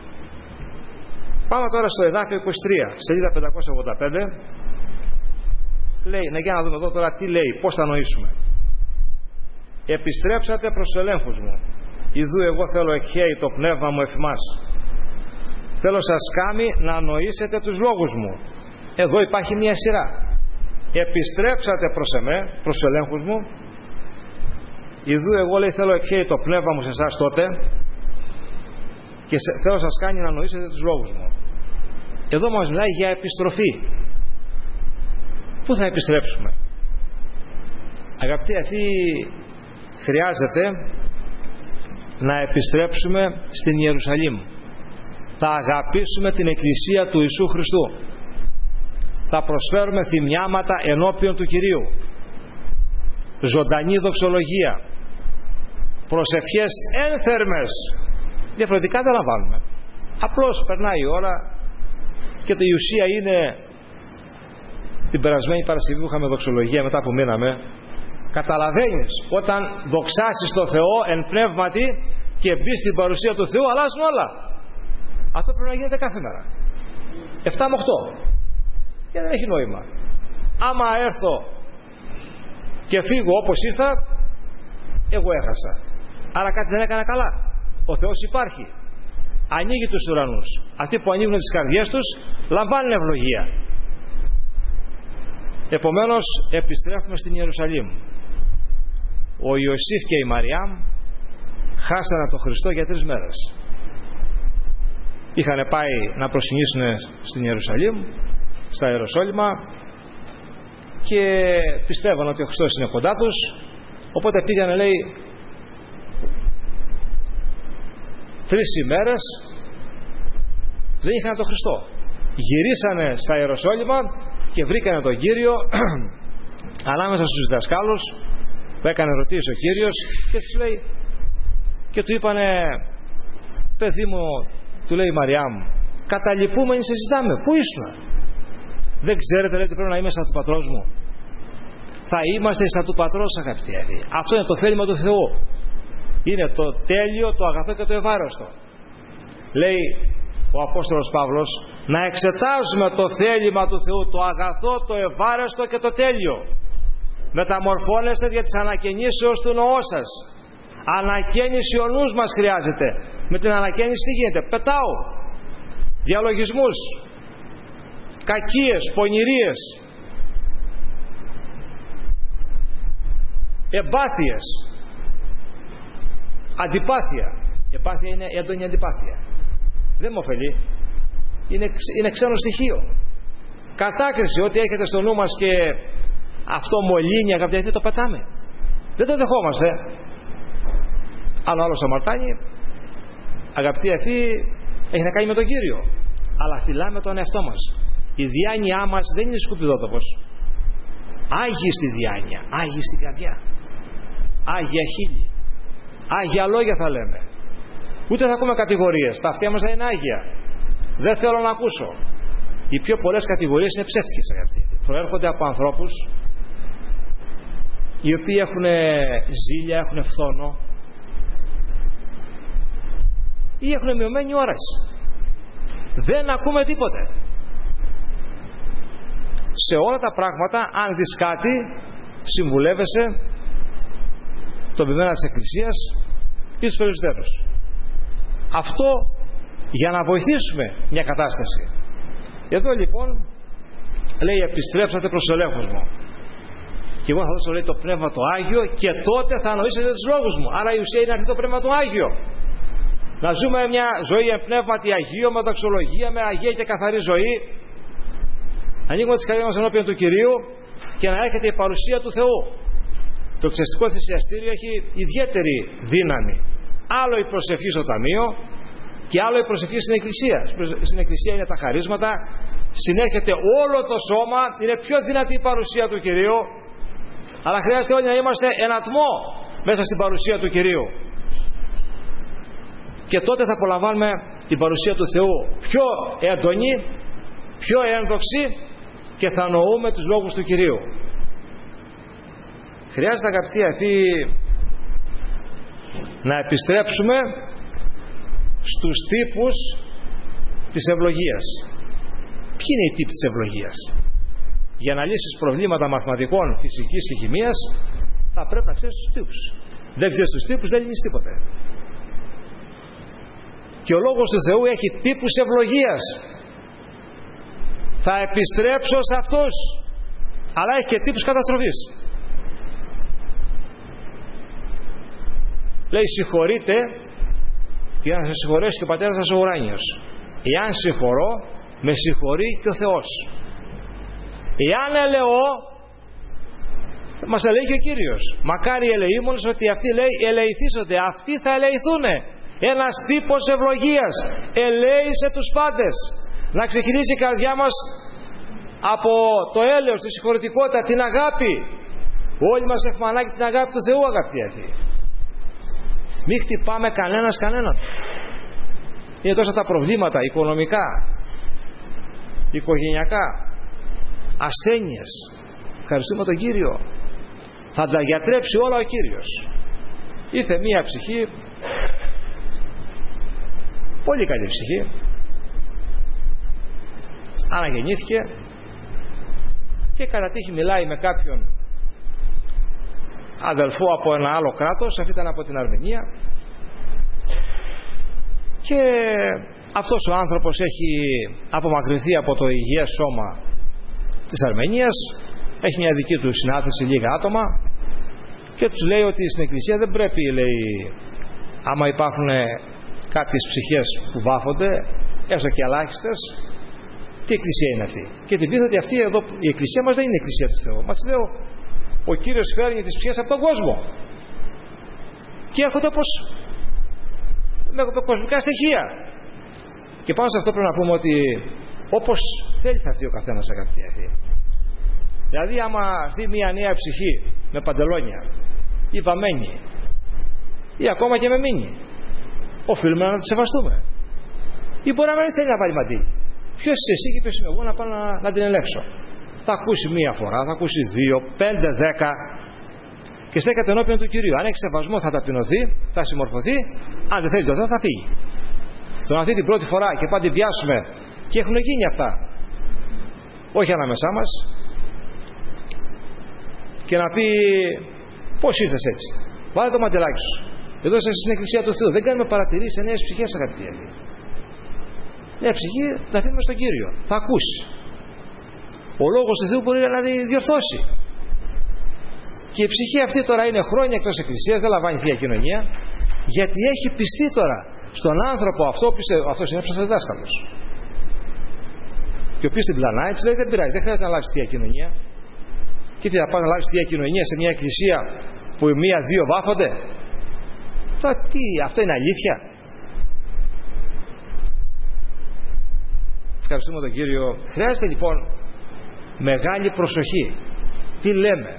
Πάμε τώρα στο εδάφιο 23, σελίδα 585. Λέει, για να δούμε εδώ τώρα τι λέει, πώς θα νοήσουμε. Επιστρέψατε προς τους ελέγχους μου. Ιδού εγώ θέλω εκχέει το πνεύμα μου εφημάς. Θέλω σας κάμει να νοήσετε τους λόγους μου. Εδώ υπάρχει μια σειρά. Επιστρέψατε προς εμέ, προς τους ελέγχους μου. Ιδού εγώ, λέει, θέλω εκχέει το πνεύμα μου σε εσάς τότε και θέλω σας κάνει να νοήσετε τους λόγους μου. Εδώ μας μιλάει για επιστροφή. Πού θα επιστρέψουμε? Αγαπητοί, αυτοί χρειάζεται να επιστρέψουμε στην Ιερουσαλήμ. Θα αγαπήσουμε την Εκκλησία του Ιησού Χριστού. Θα προσφέρουμε θυμιάματα ενώπιον του Κυρίου. Ζωντανή δοξολογία. Προσευχές ένθερμες. Διαφορετικά δεν λαμβάνουμε. Απλώς περνάει η ώρα και η ουσία είναι, την περασμένη Παρασκευή που είχαμε δοξολογία μετά που μείναμε, καταλαβαίνεις όταν δοξάσεις το Θεό εν πνεύματι και μπει στην παρουσία του Θεού, αλλάζουν όλα. Αυτό πρέπει να γίνεται κάθε μέρα 7 με 8 και δεν έχει νόημα. Άμα έρθω και φύγω όπως ήρθα, εγώ έχασα. Άρα κάτι δεν έκανα καλά. Ο Θεός υπάρχει, ανοίγει τους ουρανούς. Αυτοί που ανοίγουν τις καρδιές τους λαμβάνουν ευλογία. Επομένως επιστρέφουμε στην Ιερουσαλήμ. Ο Ιωσήφ και η Μαριάμ χάσανε τον Χριστό για 3 μέρες. Είχαν πάει να προσκυνήσουν στην Ιερουσαλήμ, στα Ιεροσόλυμα, και πιστεύαν ότι ο Χριστός είναι κοντά τους, οπότε πήγανε, λέει, 3 ημέρες δεν είχαν τον Χριστό. Γυρίσανε στα Ιεροσόλυμα και βρήκανε τον Κύριο ανάμεσα στους δασκάλους που έκανε ερωτήσεις ο Κύριος και τους λέει, και του είπανε, παιδί μου, του λέει η Μαριάμ, καταλυπούμενοι συζητάμε, πού ήσουν? Δεν ξέρετε, λέει, ότι πρέπει να είμαι σαν του πατρός μου? Θα είμαστε σαν του πατρός, αγαπητοί. Αυτό είναι το θέλημα του Θεού. Είναι το τέλειο, το αγαθό και το ευάρεστο. Λέει ο Απόστολος Παύλος, να εξετάζουμε το θέλημα του Θεού, το αγαθό, το ευάρεστο και το τέλειο. Μεταμορφώνεστε δια της ανακαινήσεως του νοός σας. Ανακαίνιση ο νους μας χρειάζεται. Με την ανακαίνιση τι γίνεται? Πετάω διαλογισμούς, κακίες, πονηρίες, εμπάθειες, αντιπάθεια. Εμπάθεια είναι έντονη αντιπάθεια. Δεν μου ωφελεί. Είναι ξένο στοιχείο. Κατάκριση, ό,τι έχετε στο νου μας και αυτό μολύνει, αγαπητοί, το πετάμε. Δεν το δεχόμαστε. Αν ο άλλος αμαρτάνει, αγαπητοί, αυτή έχει να κάνει με τον Κύριο. Αλλά φυλάμε τον εαυτό μας. Η διάνοιά μας δεν είναι σκουπιδότοπος. Άγιοι στη διάνοια, άγιοι στην καρδιά, άγια χείλη, άγια λόγια θα λέμε. Ούτε θα ακούμε κατηγορίες. Τα αυτιά μας θα είναι άγια. Δεν θέλω να ακούσω. οι πιο πολλές κατηγορίες είναι ψεύτικες, αγαπητοί. Προέρχονται από ανθρώπους οι οποίοι έχουν ζήλια, έχουν φθόνο ή έχουν μειωμένη όραση. Δεν ακούμε τίποτε. Σε όλα τα πράγματα, αν δεις κάτι, συμβουλεύεσαι τον πειμένα της Εκκλησίας ή τους περισσότερους. Αυτό για να βοηθήσουμε μια κατάσταση. Εδώ λοιπόν λέει, επιστρέψατε προς τους ελέγχους μου και εγώ θα δώσω, λέει, το Πνεύμα το Άγιο και τότε θα νοήσετε τους λόγους μου. Άρα η ουσία είναι να έρθει το Πνεύμα το Άγιο, να ζούμε μια ζωή εν πνεύματι Αγίο, με δοξολογία, με αγία και καθαρή ζωή, ανοίγουμε τις καρδιές μας ενώπιον του Κυρίου και να έρχεται η παρουσία του Θεού. Το εξαιστικό θυσιαστήριο έχει ιδιαίτερη δύναμη. Άλλο η προσευχή στο ταμείο και άλλο η προσευχή στην Εκκλησία. Στην Εκκλησία είναι τα χαρίσματα, συνέρχεται όλο το σώμα, είναι πιο δυνατή η παρουσία του Κυρίου, αλλά χρειάζεται όλοι να είμαστε εν ατμό μέσα στην παρουσία του Κυρίου. Και τότε θα απολαμβάνουμε την παρουσία του Θεού πιο έντονη, πιο ένδοξη και θα νοούμε τους λόγους του Κυρίου. Χρειάζεται, αγαπητοί αυτοί, να επιστρέψουμε στους τύπους της ευλογίας. Ποιοι είναι οι τύποι της ευλογίας? Για να λύσεις προβλήματα μαθηματικών, φυσικής και χημείας θα πρέπει να ξέρεις τους τύπους. Δεν ξέρεις τους τύπους, δεν λύνεις τίποτε. Και ο Λόγος του Θεού έχει τύπους ευλογίας. Θα επιστρέψω σε αυτούς, αλλά έχει και τύπους καταστροφής. Λέει, συγχωρείτε για να σας συγχωρέσει και ο Πατέρας σας ο ουράνιος. Εάν συγχωρώ, με συγχωρεί και ο Θεός. Εάν ελεώ, μας ελέγει και ο Κύριος. Μακάρι οι ελεήμονες, ότι αυτοί, λέει, ελεηθήσονται. Αυτοί θα ελεηθούνε. Ένας τύπος ευλογίας. Ελέησε τους πάντες. Να ξεκινήσει η καρδιά μας από το έλεος, τη συγχωρητικότητα, την αγάπη. Όλοι μας έχουμε ανάγκη την αγάπη του Θεού, αγαπητοί αυτοί. Μην χτυπάμε κανένας κανέναν. Είναι τόσα τα προβλήματα οικονομικά, οικογενειακά, ασθένειες. Ευχαριστούμε τον Κύριο. Θα τα γιατρέψει όλα ο Κύριος. Ήρθε μία ψυχή, πολύ καλή ψυχή, αναγεννήθηκε και κατά τύχη μιλάει με κάποιον αδελφό από ένα άλλο κράτος, αυτή ήταν από την Αρμενία, και αυτός ο άνθρωπος έχει απομακρυνθεί από το υγιές σώμα της Αρμενίας, έχει μια δική του συνάθρηση, λίγα άτομα, και τους λέει ότι στην Εκκλησία δεν πρέπει, λέει, άμα υπάρχουν κάποιες ψυχές που βάφονται, έστω και ελάχιστες, τι εκκλησία είναι αυτή? Και την πείθω ότι αυτή εδώ η εκκλησία μας δεν είναι η εκκλησία του Θεού. Μας λέει, ο Κύριος φέρνει τις ψυχές από τον κόσμο και έρχονται με κοσμικά στοιχεία. Και πάνω σε αυτό πρέπει να πούμε ότι όπως θέλει θα έρθει ο καθένας, αγαπητοί αυτοί. Δηλαδή άμα έρθει μια νέα ψυχή με παντελόνια ή βαμμένη ή ακόμα και με μίνι, οφείλουμε να τη σεβαστούμε. Ή μπορεί να μην θέλει να πάρει μαντίλι. Ποιος είσαι εσύ και ποιος είμαι εγώ να πάω να την ελέγξω? Θα ακούσει μία φορά, θα ακούσει 2, 5, 10 και στέκεται ενώπιον του Κυρίου. Αν έχει σεβασμό θα ταπεινωθεί, θα συμμορφωθεί. Αν δεν θέλει το Θεό θα φύγει. Τον αυτή την πρώτη φορά και πάντα πιάσουμε, και έχουν γίνει αυτά, όχι ανάμεσά μας, και να πει πώς ήρθες έτσι? Βάλε το μαντελάκι σου. Εδώ είσαι στην Εκκλησία του Θεού. Δεν κάνουμε παρατηρήσεις σε νέες ψυχές, αγαπητοί. Μια ψυχή να αφήνουμε στον Κύριο. Θα ακούσει. Ο Λόγος του Θεού μπορεί να τη διορθώσει. Και η ψυχή αυτή τώρα είναι χρόνια εκτός Εκκλησίας, δεν λαμβάνει Θεία Κοινωνία, γιατί έχει πιστεί τώρα στον άνθρωπο αυτό, αυτός είναι ψωθός δάσκαλος. Και ο οποίος την πλανάει, της λέει, δεν πειράζει, δεν χρειάζεται να λάβεις Θεία Κοινωνία. Και τι θα πάει να λάβεις Θεία Κοινωνία σε μια εκκλησία που μία-δύο βάφονται? Τώρα τι, αυτό είναι αλήθεια? Ευχαριστούμε τον Κύριο. Χρειάζεται λοιπόν μεγάλη προσοχή. Τι λέμε?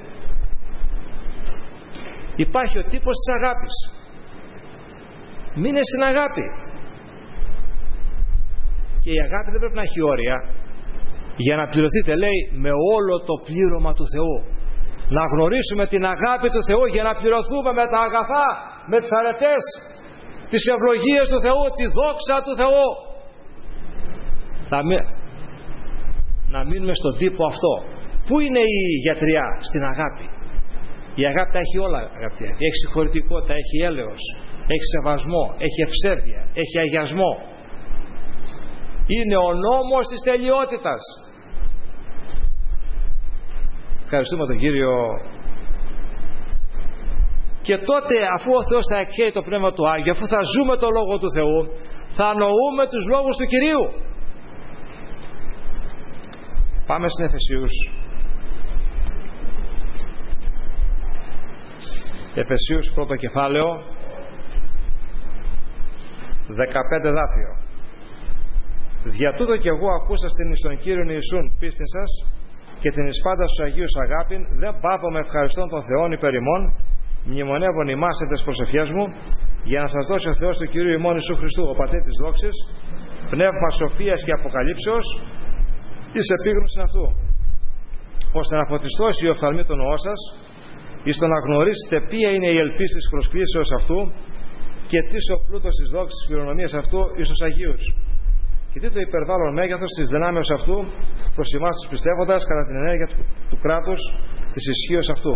Υπάρχει ο τύπος της αγάπης. Μείνε στην αγάπη. Και η αγάπη δεν πρέπει να έχει όρια. για να πληρωθείτε, λέει, με όλο το πλήρωμα του Θεού. Να γνωρίσουμε την αγάπη του Θεού για να πληρωθούμε με τα αγαθά, με τις αρετές, τις ευλογίες του Θεού, τη δόξα του Θεού. Να μείνουμε στον τύπο αυτό. Πού είναι η γιατριά? Στην αγάπη. Η αγάπη τα έχει όλα, αγαπητοί. Έχει συγχωρητικότητα, έχει έλεος, έχει σεβασμό, έχει ευσέβεια, έχει αγιασμό. Είναι ο νόμος της τελειότητας. Ευχαριστούμε τον Κύριο. Και τότε, αφού ο Θεός θα εκχέει το Πνεύμα του Άγιο, αφού θα ζούμε το Λόγο του Θεού, θα νοούμε τους λόγους του Κυρίου. Πάμε στην Εφεσίους. Εφεσίους πρώτο κεφάλαιο, 15 δάφιο. Δια τούτο κι εγώ ακούσαστην εις τον Κύριον Ιησούν πίστην σας και την εις πάντα στους Αγίους αγάπην, δεν πάβομαι ευχαριστών των Θεών υπέρ ημών, μνημονεύων ημάς εν τες προσευχές μου, για να σας δώσει ο Θεός του Κυρίου ημών Ιησού Χριστού, ο Πατήρ της δόξης, πνεύμα σοφίας και αποκαλύψεως, εις επίγνωσιν αυτού, ώστε να φωτιστώσει η οφθαλμή των νοών σας, εις το να γνωρίσετε ποια είναι η ελπίς της προσκλήσεως αυτού και τι ο πλούτος της δόξης της κληρονομίας αυτού εις τους Αγίους. Και τι το υπερβάλλον μέγεθος της δυνάμεως αυτού προς εμάς τους πιστεύοντας κατά την ενέργεια του κράτους της ισχύως αυτού.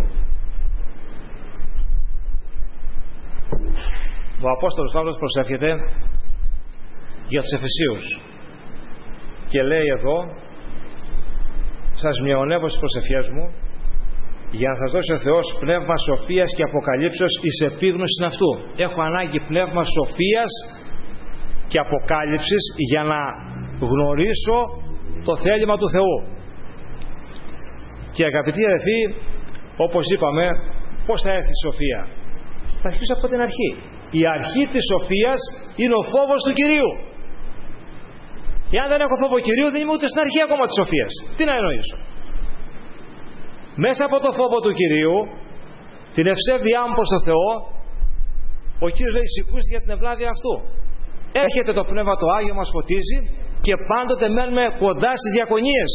Ο Απόστολος Παύλος προσεύχεται για τους Εφεσίους και λέει εδώ: σας μειονεύω στις προσευχές μου για να σας δώσει ο Θεός πνεύμα σοφίας και αποκαλύψεως εις επίγνωσιν αυτού. Έχω ανάγκη πνεύμα σοφίας και αποκάλυψης για να γνωρίσω το θέλημα του Θεού. Και αγαπητοί αδελφοί, όπως είπαμε, πώς θα έρθει η σοφία? Θα αρχίσω από την αρχή. Η αρχή της σοφίας είναι ο φόβος του Κυρίου. Εάν δεν έχω φόβο Κυρίου, δεν είμαι ούτε στην αρχή ακόμα της σοφίας. Τι να εννοήσω? Μέσα από το φόβο του Κυρίου, την ευσέβειά μου προς τον Θεό, ο Κύριος λέει: σηκούστε για την ευλάβεια αυτού. Έρχεται το Πνεύμα το Άγιο, μας φωτίζει και πάντοτε μένουμε κοντά στις διακονίες.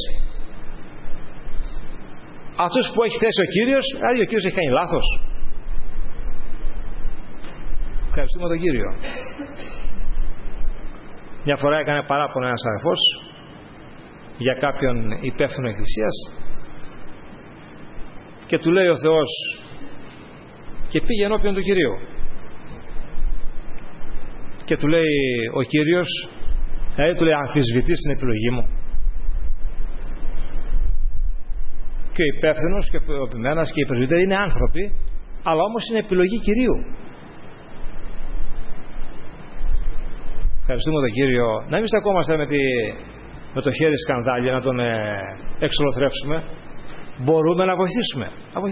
Αυτούς που έχει θέσει ο Κύριος, δηλαδή ο Κύριος έχει κάνει λάθος? Ευχαριστούμε τον Κύριο. Μια φορά έκανε παράπονο ένας αδελφός για κάποιον υπεύθυνο εκκλησίας και του λέει ο Θεός, και πήγε ενώπιον του Κυρίου και του λέει ο Κύριος, του λέει, αμφισβητείς την επιλογή μου? Και ο υπεύθυνος και ο επιμένας και οι πρεσβύτεροι είναι άνθρωποι, αλλά όμως είναι επιλογή Κυρίου. Ευχαριστούμε τον Κύριο. Να μην στεκόμαστε με το χέρι σκανδάλι να τον εξολοθρεύσουμε. Μπορούμε να βοηθήσουμε.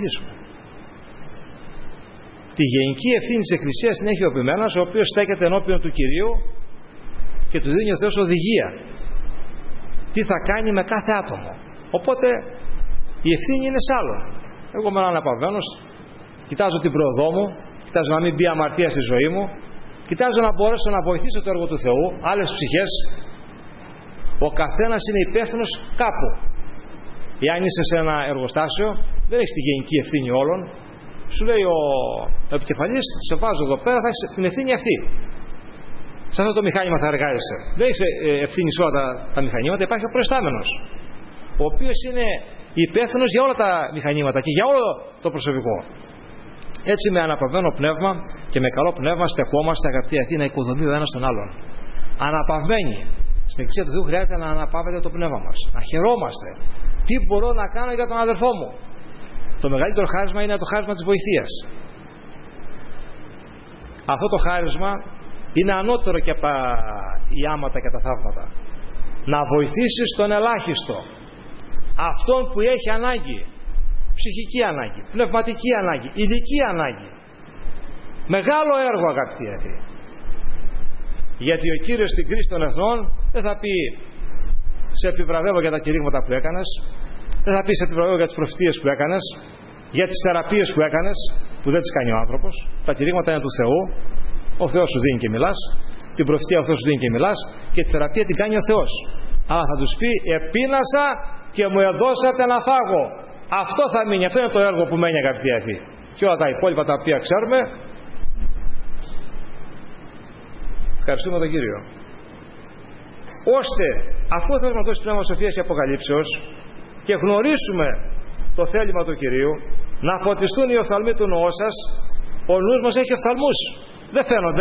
Τη γενική ευθύνη της Εκκλησίας την έχει ο επιμένας, ο οποίος στέκεται ενώπιον του Κυρίου και του δίνει ο Θεός οδηγία τι θα κάνει με κάθε άτομο. Οπότε η ευθύνη είναι σ' άλλον. Εγώ με έναν αναπαυμένος κοιτάζω την πρόοδό μου, κοιτάζω να μην μπει αμαρτία στη ζωή μου, κοιτάζω να μπορέσω να βοηθήσω το έργο του Θεού, άλλες ψυχές. Ο καθένας είναι υπεύθυνος κάπου. Εάν είσαι σε ένα εργοστάσιο, δεν έχεις τη γενική ευθύνη όλων. Σου λέει ο επικεφαλής, σε βάζω εδώ πέρα, θα έχεις την ευθύνη αυτή. Σε αυτό το μηχάνημα θα εργάζεσαι. Δεν έχεις ευθύνη σε όλα τα μηχανήματα, υπάρχει ο προϊστάμενος, ο οποίος είναι υπεύθυνος για όλα τα μηχανήματα και για όλο το προσωπικό. Έτσι, με αναπαυμένο πνεύμα και με καλό πνεύμα, στεκόμαστε, αγαπητοί αυτοί, να οικοδομεί ο ένας τον άλλον. Αναπαυμένοι. Στην Εκκλησία του Θεού χρειάζεται να αναπαύεται το πνεύμα μας. Να χαιρόμαστε. Τι μπορώ να κάνω για τον αδερφό μου? Το μεγαλύτερο χάρισμα είναι το χάρισμα της βοηθείας. Αυτό το χάρισμα είναι ανώτερο και από τα ιάματα και τα θαύματα. Να βοηθήσεις τον ελάχιστο, αυτόν που έχει ανάγκη, ψυχική ανάγκη, πνευματική ανάγκη, ειδική ανάγκη. Μεγάλο έργο, αγαπητοί αδελφοί. Γιατί ο Κύριος στην κρίση των εθνών δεν θα πει σε επιβραβεύω για τα κηρύγματα που έκανες, δεν θα πει σε επιβραβεύω για τις προφητείες που έκανες, για τις θεραπείες που έκανες, που δεν τις κάνει ο άνθρωπος. Τα κηρύγματα είναι του Θεού, ο Θεός σου δίνει και μιλάς, την προφητεία ο Θεός σου δίνει και μιλάς, και τη θεραπεία την κάνει ο Θεός. Αλλά θα τους πει επείνασα και μου εδώσατε να φάγω. Αυτό θα μείνει, αυτό είναι το έργο που μένει, αγαπητοί αδελφοί. Και όλα τα υπόλοιπα τα οποία ξέρουμε, ευχαριστούμε τον Κύριο. Ώστε αφού θα μας δώσει πνεύμα σοφίας και αποκαλύψεως και γνωρίσουμε το θέλημα του Κυρίου, να φωτιστούν οι οφθαλμοί του νοός σας. Ο νους μας έχει οφθαλμούς, δεν φαίνονται.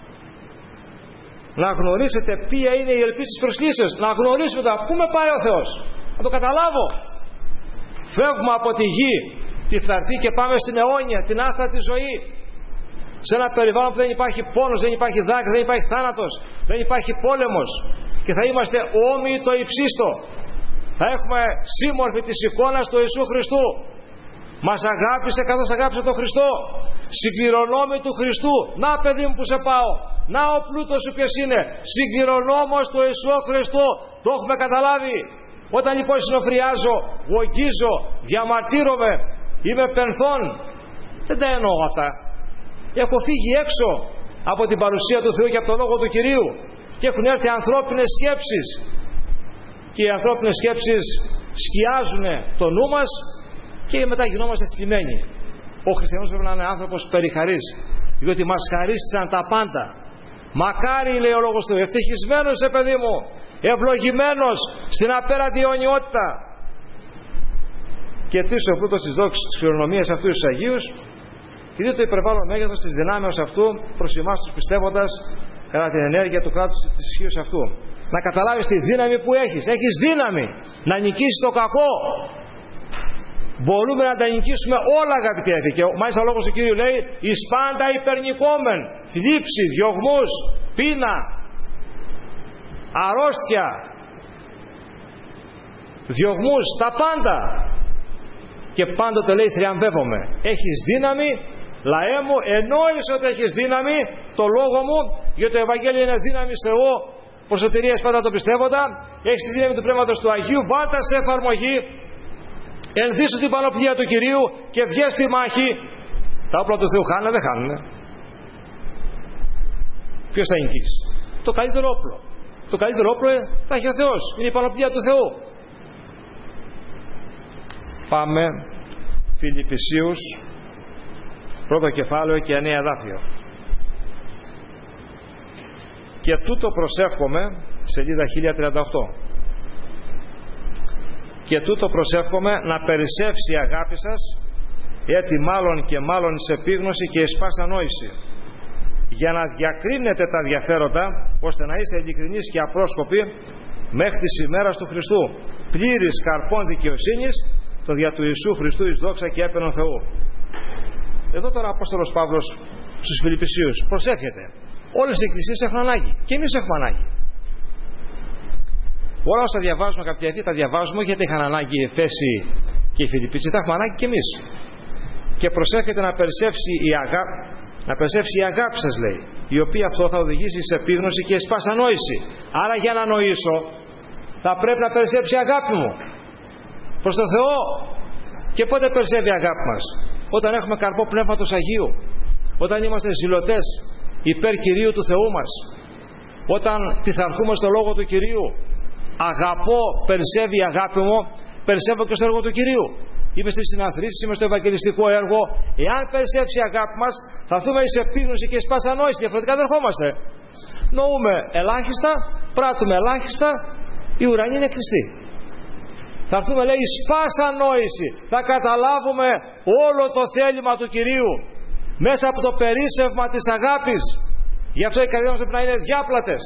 Να γνωρίσετε ποια είναι η ελπίση της προσκλήσεως. Να γνωρίσουμε τα πού με πάει ο Θεός, να το καταλάβω. Φεύγουμε από τη γη, τη φθαρτή, και πάμε στην αιώνια, την άθρατη ζωή. Σε ένα περιβάλλον που δεν υπάρχει πόνος, δεν υπάρχει δάκρυ, δεν υπάρχει θάνατος, δεν υπάρχει πόλεμος. Και θα είμαστε όμοιοι το υψίστο. Θα έχουμε σύμμορφη της εικόνας του Ιησού Χριστού. Μας αγάπησε καθώς αγάπησε τον Χριστό. Συγκληρονόμοι του Χριστού. Να, παιδί μου, που σε πάω. Να, ο πλούτος σου ποιος είναι. Συγκληρονόμος του Ιησού Χριστού. Το έχουμε καταλάβει. Όταν λοιπόν συνοφριάζω, γογγίζω, διαμαρτύρομαι, είμαι πενθών, δεν τα εννοώ αυτά. Έχω φύγει έξω από την παρουσία του Θεού και από τον Λόγο του Κυρίου και έχουν έρθει ανθρώπινες σκέψεις, και οι ανθρώπινες σκέψεις σκιάζουν το νου μας και μετά γινόμαστε θλιμμένοι. Ο χριστιανός πρέπει να είναι άνθρωπος περιχαρής, διότι μας χαρίστησαν τα πάντα. Μακάρι, λέει ο Λόγος του, ευτυχισμένος είσαι, παιδί μου, ευλογημένος στην απέραντη αιωνιότητα. Και τύσσω ο πλούτος της δόξης της κληρονομίας αυτού στους Αγίους, και δείτε το υπερβάλλον μέγεθος της δυνάμεως αυτού προς εμάς τους πιστεύοντας κατά την ενέργεια του κράτους της ισχύως αυτού. Να καταλάβεις τη δύναμη που έχεις. Έχεις δύναμη να νικήσεις το κακό. Μπορούμε να τα νικήσουμε όλα, αγαπητοί αδελφοί. Και μάλιστα ο Λόγος του Κύριου λέει εις πάντα υπερνικόμεν. Θλίψη, διωγμούς, πείνα, αρρώστια, διωγμούς, τα πάντα. Και πάντοτε λέει θριαμβεύομαι. Έχεις δύναμη, λαέ μου, εννοείς ότι έχεις δύναμη, το λόγο μου, γιατί το Ευαγγέλιο είναι δύναμη Θεού, προς σωτηρίας πάντα το πιστεύοντα. Έχεις τη δύναμη του Πνεύματος του Αγίου, βάλτα σε εφαρμογή, ενδύσου την πανοπλία του Κυρίου και βγες στη μάχη. Τα όπλα του Θεού χάνουν, δεν χάνουνε. Ποιος θα νικήσει? Το καλύτερο όπλο. Το καλύτερο όπλο θα έχει ο Θεός. Είναι η πανοπλία του Θεού. Πάμε Φιλιππισίους, πρώτο κεφάλαιο και 9 εδάφιο. Και τούτο προσεύχομαι, σελίδα 1038. Και τούτο προσεύχομαι να περισσεύσει η αγάπη σας, έτη μάλλον και μάλλον εις επίγνωση και εις πάσα νόηση, για να διακρίνετε τα ενδιαφέροντα, ώστε να είστε ειλικρινείς και απρόσκοποι μέχρι της ημέρας του Χριστού, πλήρης καρπών δικαιοσύνης, το δια του Ιησού Χριστού εις δόξα και έπαινον Θεού. Εδώ τώρα ο Απόστολος Παύλος στους Φιλιππισίους προσεύχεται. Όλες οι εκκλησίες έχουν ανάγκη και εμείς έχουμε ανάγκη. Όλα όσα διαβάζουμε, αγαπητοί αδελφοί, τα διαβάζουμε γιατί είχαν ανάγκη οι Εφέσιοι και οι Φιλιππίσιοι, τα έχουμε ανάγκη και εμείς. Και προσεύχεται να περισσεύσει η αγάπη σας, λέει, η οποία αυτό θα οδηγήσει σε επίγνωση και σπάσα νόηση. Άρα για να νοήσω θα πρέπει να περισσέψει η αγάπη μου προς τον Θεό. Και πότε περισσεύει η αγάπη μας? Όταν έχουμε καρπό Πνεύματος Αγίου, όταν είμαστε ζηλωτές υπέρ Κυρίου του Θεού μας, όταν πειθαρχούμε στο Λόγο του Κυρίου. Αγαπώ, περισσεύει η αγάπη μου, περισσεύω και στο έργο του Κυρίου. Είμαι στις συναθρήσεις, είμαι στο ευαγγελιστικό έργο. Εάν περισσεύσει η αγάπη μας, θα έρθουμε εις επίγνωση και εις πάσα νόηση. Διαφορετικά δεν ερχόμαστε. Νοούμε ελάχιστα, πράττουμε ελάχιστα, η ουρανή είναι κλειστή. Θα έρθουμε, λέει, εις πάσα νόηση. Θα καταλάβουμε όλο το θέλημα του Κυρίου μέσα από το περίσσευμα της αγάπης. Γι' αυτό οι καρδιές μας πρέπει να είναι διάπλατες.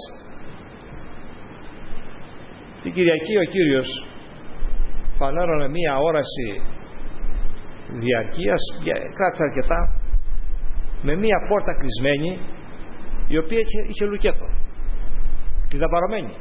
Την Κυριακή ο Κύριος φανέρωνε μία όραση διαρκείας, κράτησε αρκετά, με μία πόρτα κλεισμένη, η οποία είχε λουκέτο, κλειδαμπαρωμένη.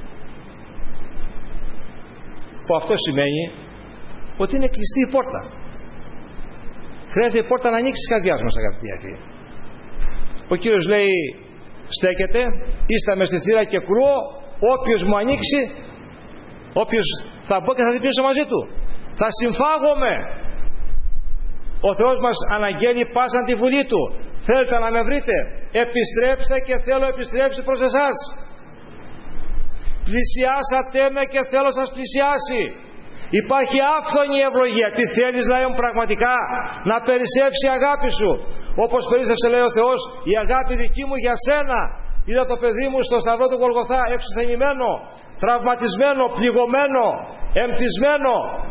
Που αυτό σημαίνει ότι είναι κλειστή η πόρτα. Χρειάζεται η πόρτα να ανοίξει τις καρδιάς μας, αγαπητοί αδελφοί. Ο Κύριος λέει, στέκεται, είστε μες στη θύρα και κρούω, όποιος μου ανοίξει, όποιος θα μπω και θα διπλήσω μαζί του, θα συμφάγομαι. Ο Θεός μας αναγγέλει πάσαν τη βουλή του. Θέλετε να με βρείτε? Επιστρέψτε και θέλω επιστρέψει προς εσάς. πλησιάσατε με και θέλω σας πλησιάσει. Υπάρχει άφθονη ευλογία. Τι θέλεις, λαέ μου, πραγματικά? Να περισσεύσει η αγάπη σου, όπως περίσσευσε, λέει ο Θεός, η αγάπη δική μου για σένα. Είδα το παιδί μου στο σταυρό του Γολγοθά εξουθενημένο, τραυματισμένο, πληγωμένο, εμπτυσμένο.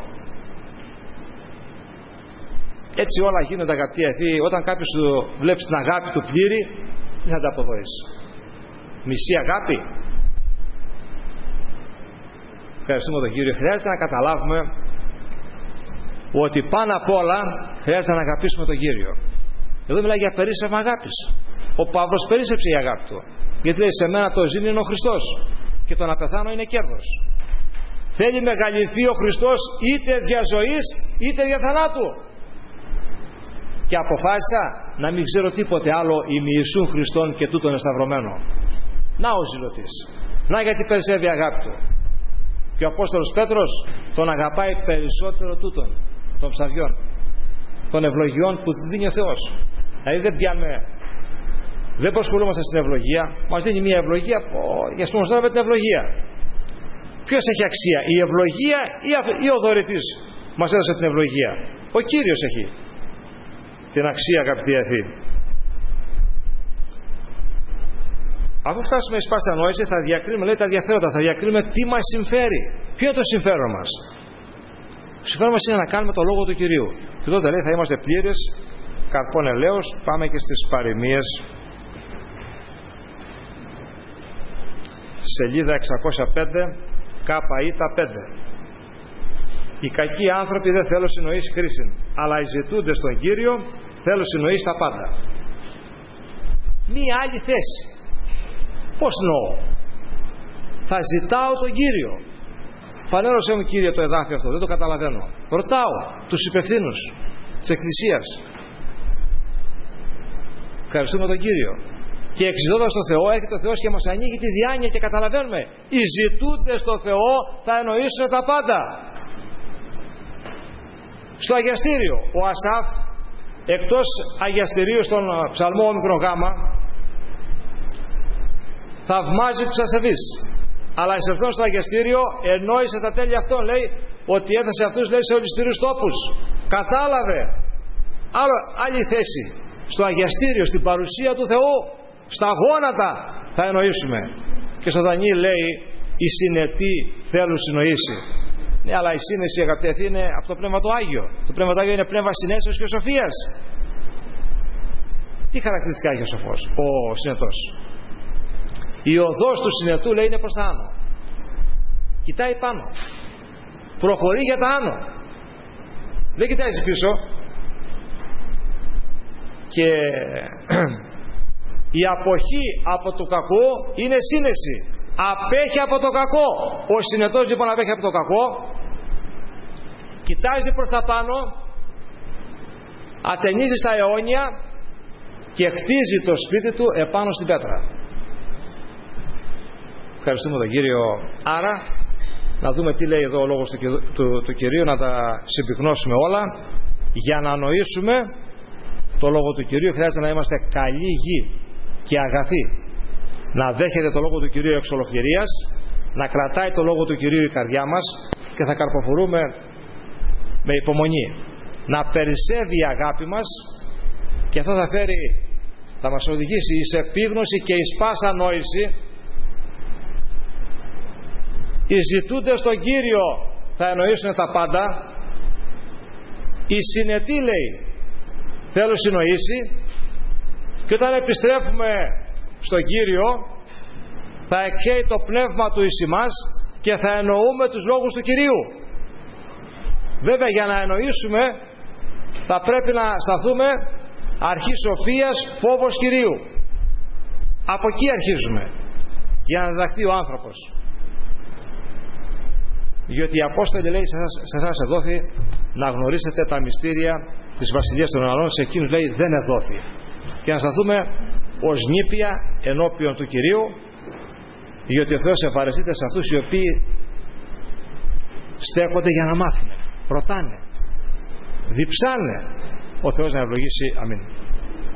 Έτσι όλα γίνονται, αγαπητοί αδελφοί. Όταν κάποιος σου βλέπει την αγάπη του πλήρη, τι θα τα αποδώσεις? Μισή αγάπη? Ευχαριστούμε τον Κύριο. Χρειάζεται να καταλάβουμε ότι πάνω απ' όλα χρειάζεται να αγαπήσουμε τον Κύριο. Εδώ μιλάει για περίσσευμα αγάπης. Ο Παύλος περίσσεψε η αγάπη του. Γιατί λέει, σε μένα το ζήν είναι ο Χριστός και το να πεθάνω είναι κέρδος. Θέλει μεγαλυνθεί ο Χριστός είτε δια ζωής είτε δια θανάτου. Και αποφάσισα να μην ξέρω τίποτε άλλο ημί Ιησούν Χριστόν και τούτον εσταυρωμένο. Να ο ζηλωτής. Να γιατί περισσεύει η αγάπη του. Και ο Απόστολος Πέτρος τον αγαπάει περισσότερο τούτον των ψαριών, των ευλογιών που δίνει ο Θεός. Δηλαδή δεν προσκουλούμαστε στην ευλογία. Μας δίνει μια ευλογία, για πούμε τώρα με την ευλογία. Ποιος έχει αξία, η ευλογία ή ο δωρητής μας έδωσε την ευλογία? Ο Κύριος έχει την αξία, αγαπητοί αδελφοί. Αφού φτάσουμε εις πάση ανόηση, θα διακρίνουμε, λέει, τα ενδιαφέροντα, θα διακρίνουμε τι μας συμφέρει. Ποιο είναι το συμφέρον μας? Το συμφέρον μας είναι να κάνουμε το λόγο του Κυρίου. Και τότε, λέει, θα είμαστε πλήρες καρπών ελαίος. Πάμε και στις παροιμίες, σελίδα 605, ΚΙ 5. Οι κακοί άνθρωποι δεν θέλουν συνοείς χρήσιν, αλλά οι ζητούντες στον Κύριο θέλουν συνοείς τα πάντα. Μία άλλη θέση. Πώς εννοώ? Θα ζητάω τον Κύριο. Φανέρωσέ μου, Κύριε, το εδάφιο αυτό, δεν το καταλαβαίνω. Ρωτάω τους υπευθύνους της Εκκλησίας. Ευχαριστούμε τον Κύριο. Και εξητώντας τον Θεό, έρχεται ο Θεός και μας ανοίγει τη διάνοια και καταλαβαίνουμε. Οι ζητούντες στον Θεό θα εννοήσουν τα πάντα. Στο αγιαστήριο, ο Ασάφ, εκτός αγιαστηρίου στον ψαλμό όμικρον γάμα, θαυμάζει τους ασεβείς. Αλλά εισερθών στο αγιαστήριο ενόησε τα τέλη αυτών. Λέει ότι έθεσε αυτούς, λέει, σε ολιστήριους τόπους. Κατάλαβε. Άλλη θέση. Στο αγιαστήριο, στην παρουσία του Θεού, στα γόνατα θα εννοήσουμε. Και στο Δανιήλ λέει, οι συνετοί θέλουν συνοήσει. Ναι, αλλά η σύνεση, αγαπητοί, είναι από το Πνεύμα το Άγιο. Το Πνεύμα το Άγιο είναι πνεύμα συνέσεως και σοφίας. Τι χαρακτηριστικά έχει ο σοφός, ο συνετός? Η οδός του συνετού, λέει, είναι προς τα άνω. Κοιτάει πάνω. Προχωρεί για τα άνω. Δεν κοιτάζει πίσω. Και η αποχή από το κακό είναι σύνεση. Απέχει από το κακό. Ο συνετός, λοιπόν, απέχει από το κακό. Κοιτάζει προς τα πάνω. Ατενίζει στα αιώνια και χτίζει το σπίτι του επάνω στην πέτρα. Ευχαριστούμε τον Κύριο. Άρα να δούμε τι λέει εδώ ο λόγος του Κυρίου, να τα συμπυκνώσουμε όλα. Για να νοήσουμε το λόγο του Κυρίου χρειάζεται να είμαστε καλοί γη και αγαθοί. Να δέχεται το λόγο του Κυρίου εξ ολοκληρίας, να κρατάει το λόγο του Κυρίου η καρδιά μας και θα καρποφορούμε με υπομονή. Να περισσεύει η αγάπη μας και αυτό θα μας οδηγήσει εις επίγνωση και εις πάσα νόηση. Οι ζητούντες τον Κύριο θα εννοήσουν τα πάντα. Οι συνετοί, λέει, θέλουν συνοήσει. Και όταν επιστρέφουμε στον Κύριο θα εκχέει το πνεύμα του εις εμάς και θα εννοούμε τους λόγους του Κυρίου. Βέβαια, για να εννοήσουμε θα πρέπει να σταθούμε αρχή σοφίας, φόβος Κυρίου. Από εκεί αρχίζουμε, για να διδαχθεί ο άνθρωπος. Διότι οι Απόστολοι, λέει, σε εσάς εδόθη να γνωρίσετε τα μυστήρια της Βασιλείας των Ουρανών, σε εκείνους, λέει, δεν εδόθη. Και να σταθούμε ως νήπια ενώπιον του Κυρίου, διότι ο Θεός ευχαριστείται σε αυτούς οι οποίοι στέκονται για να μάθουν, ρωτάνε, διψάνε. Ο Θεός να ευλογήσει. Αμήν.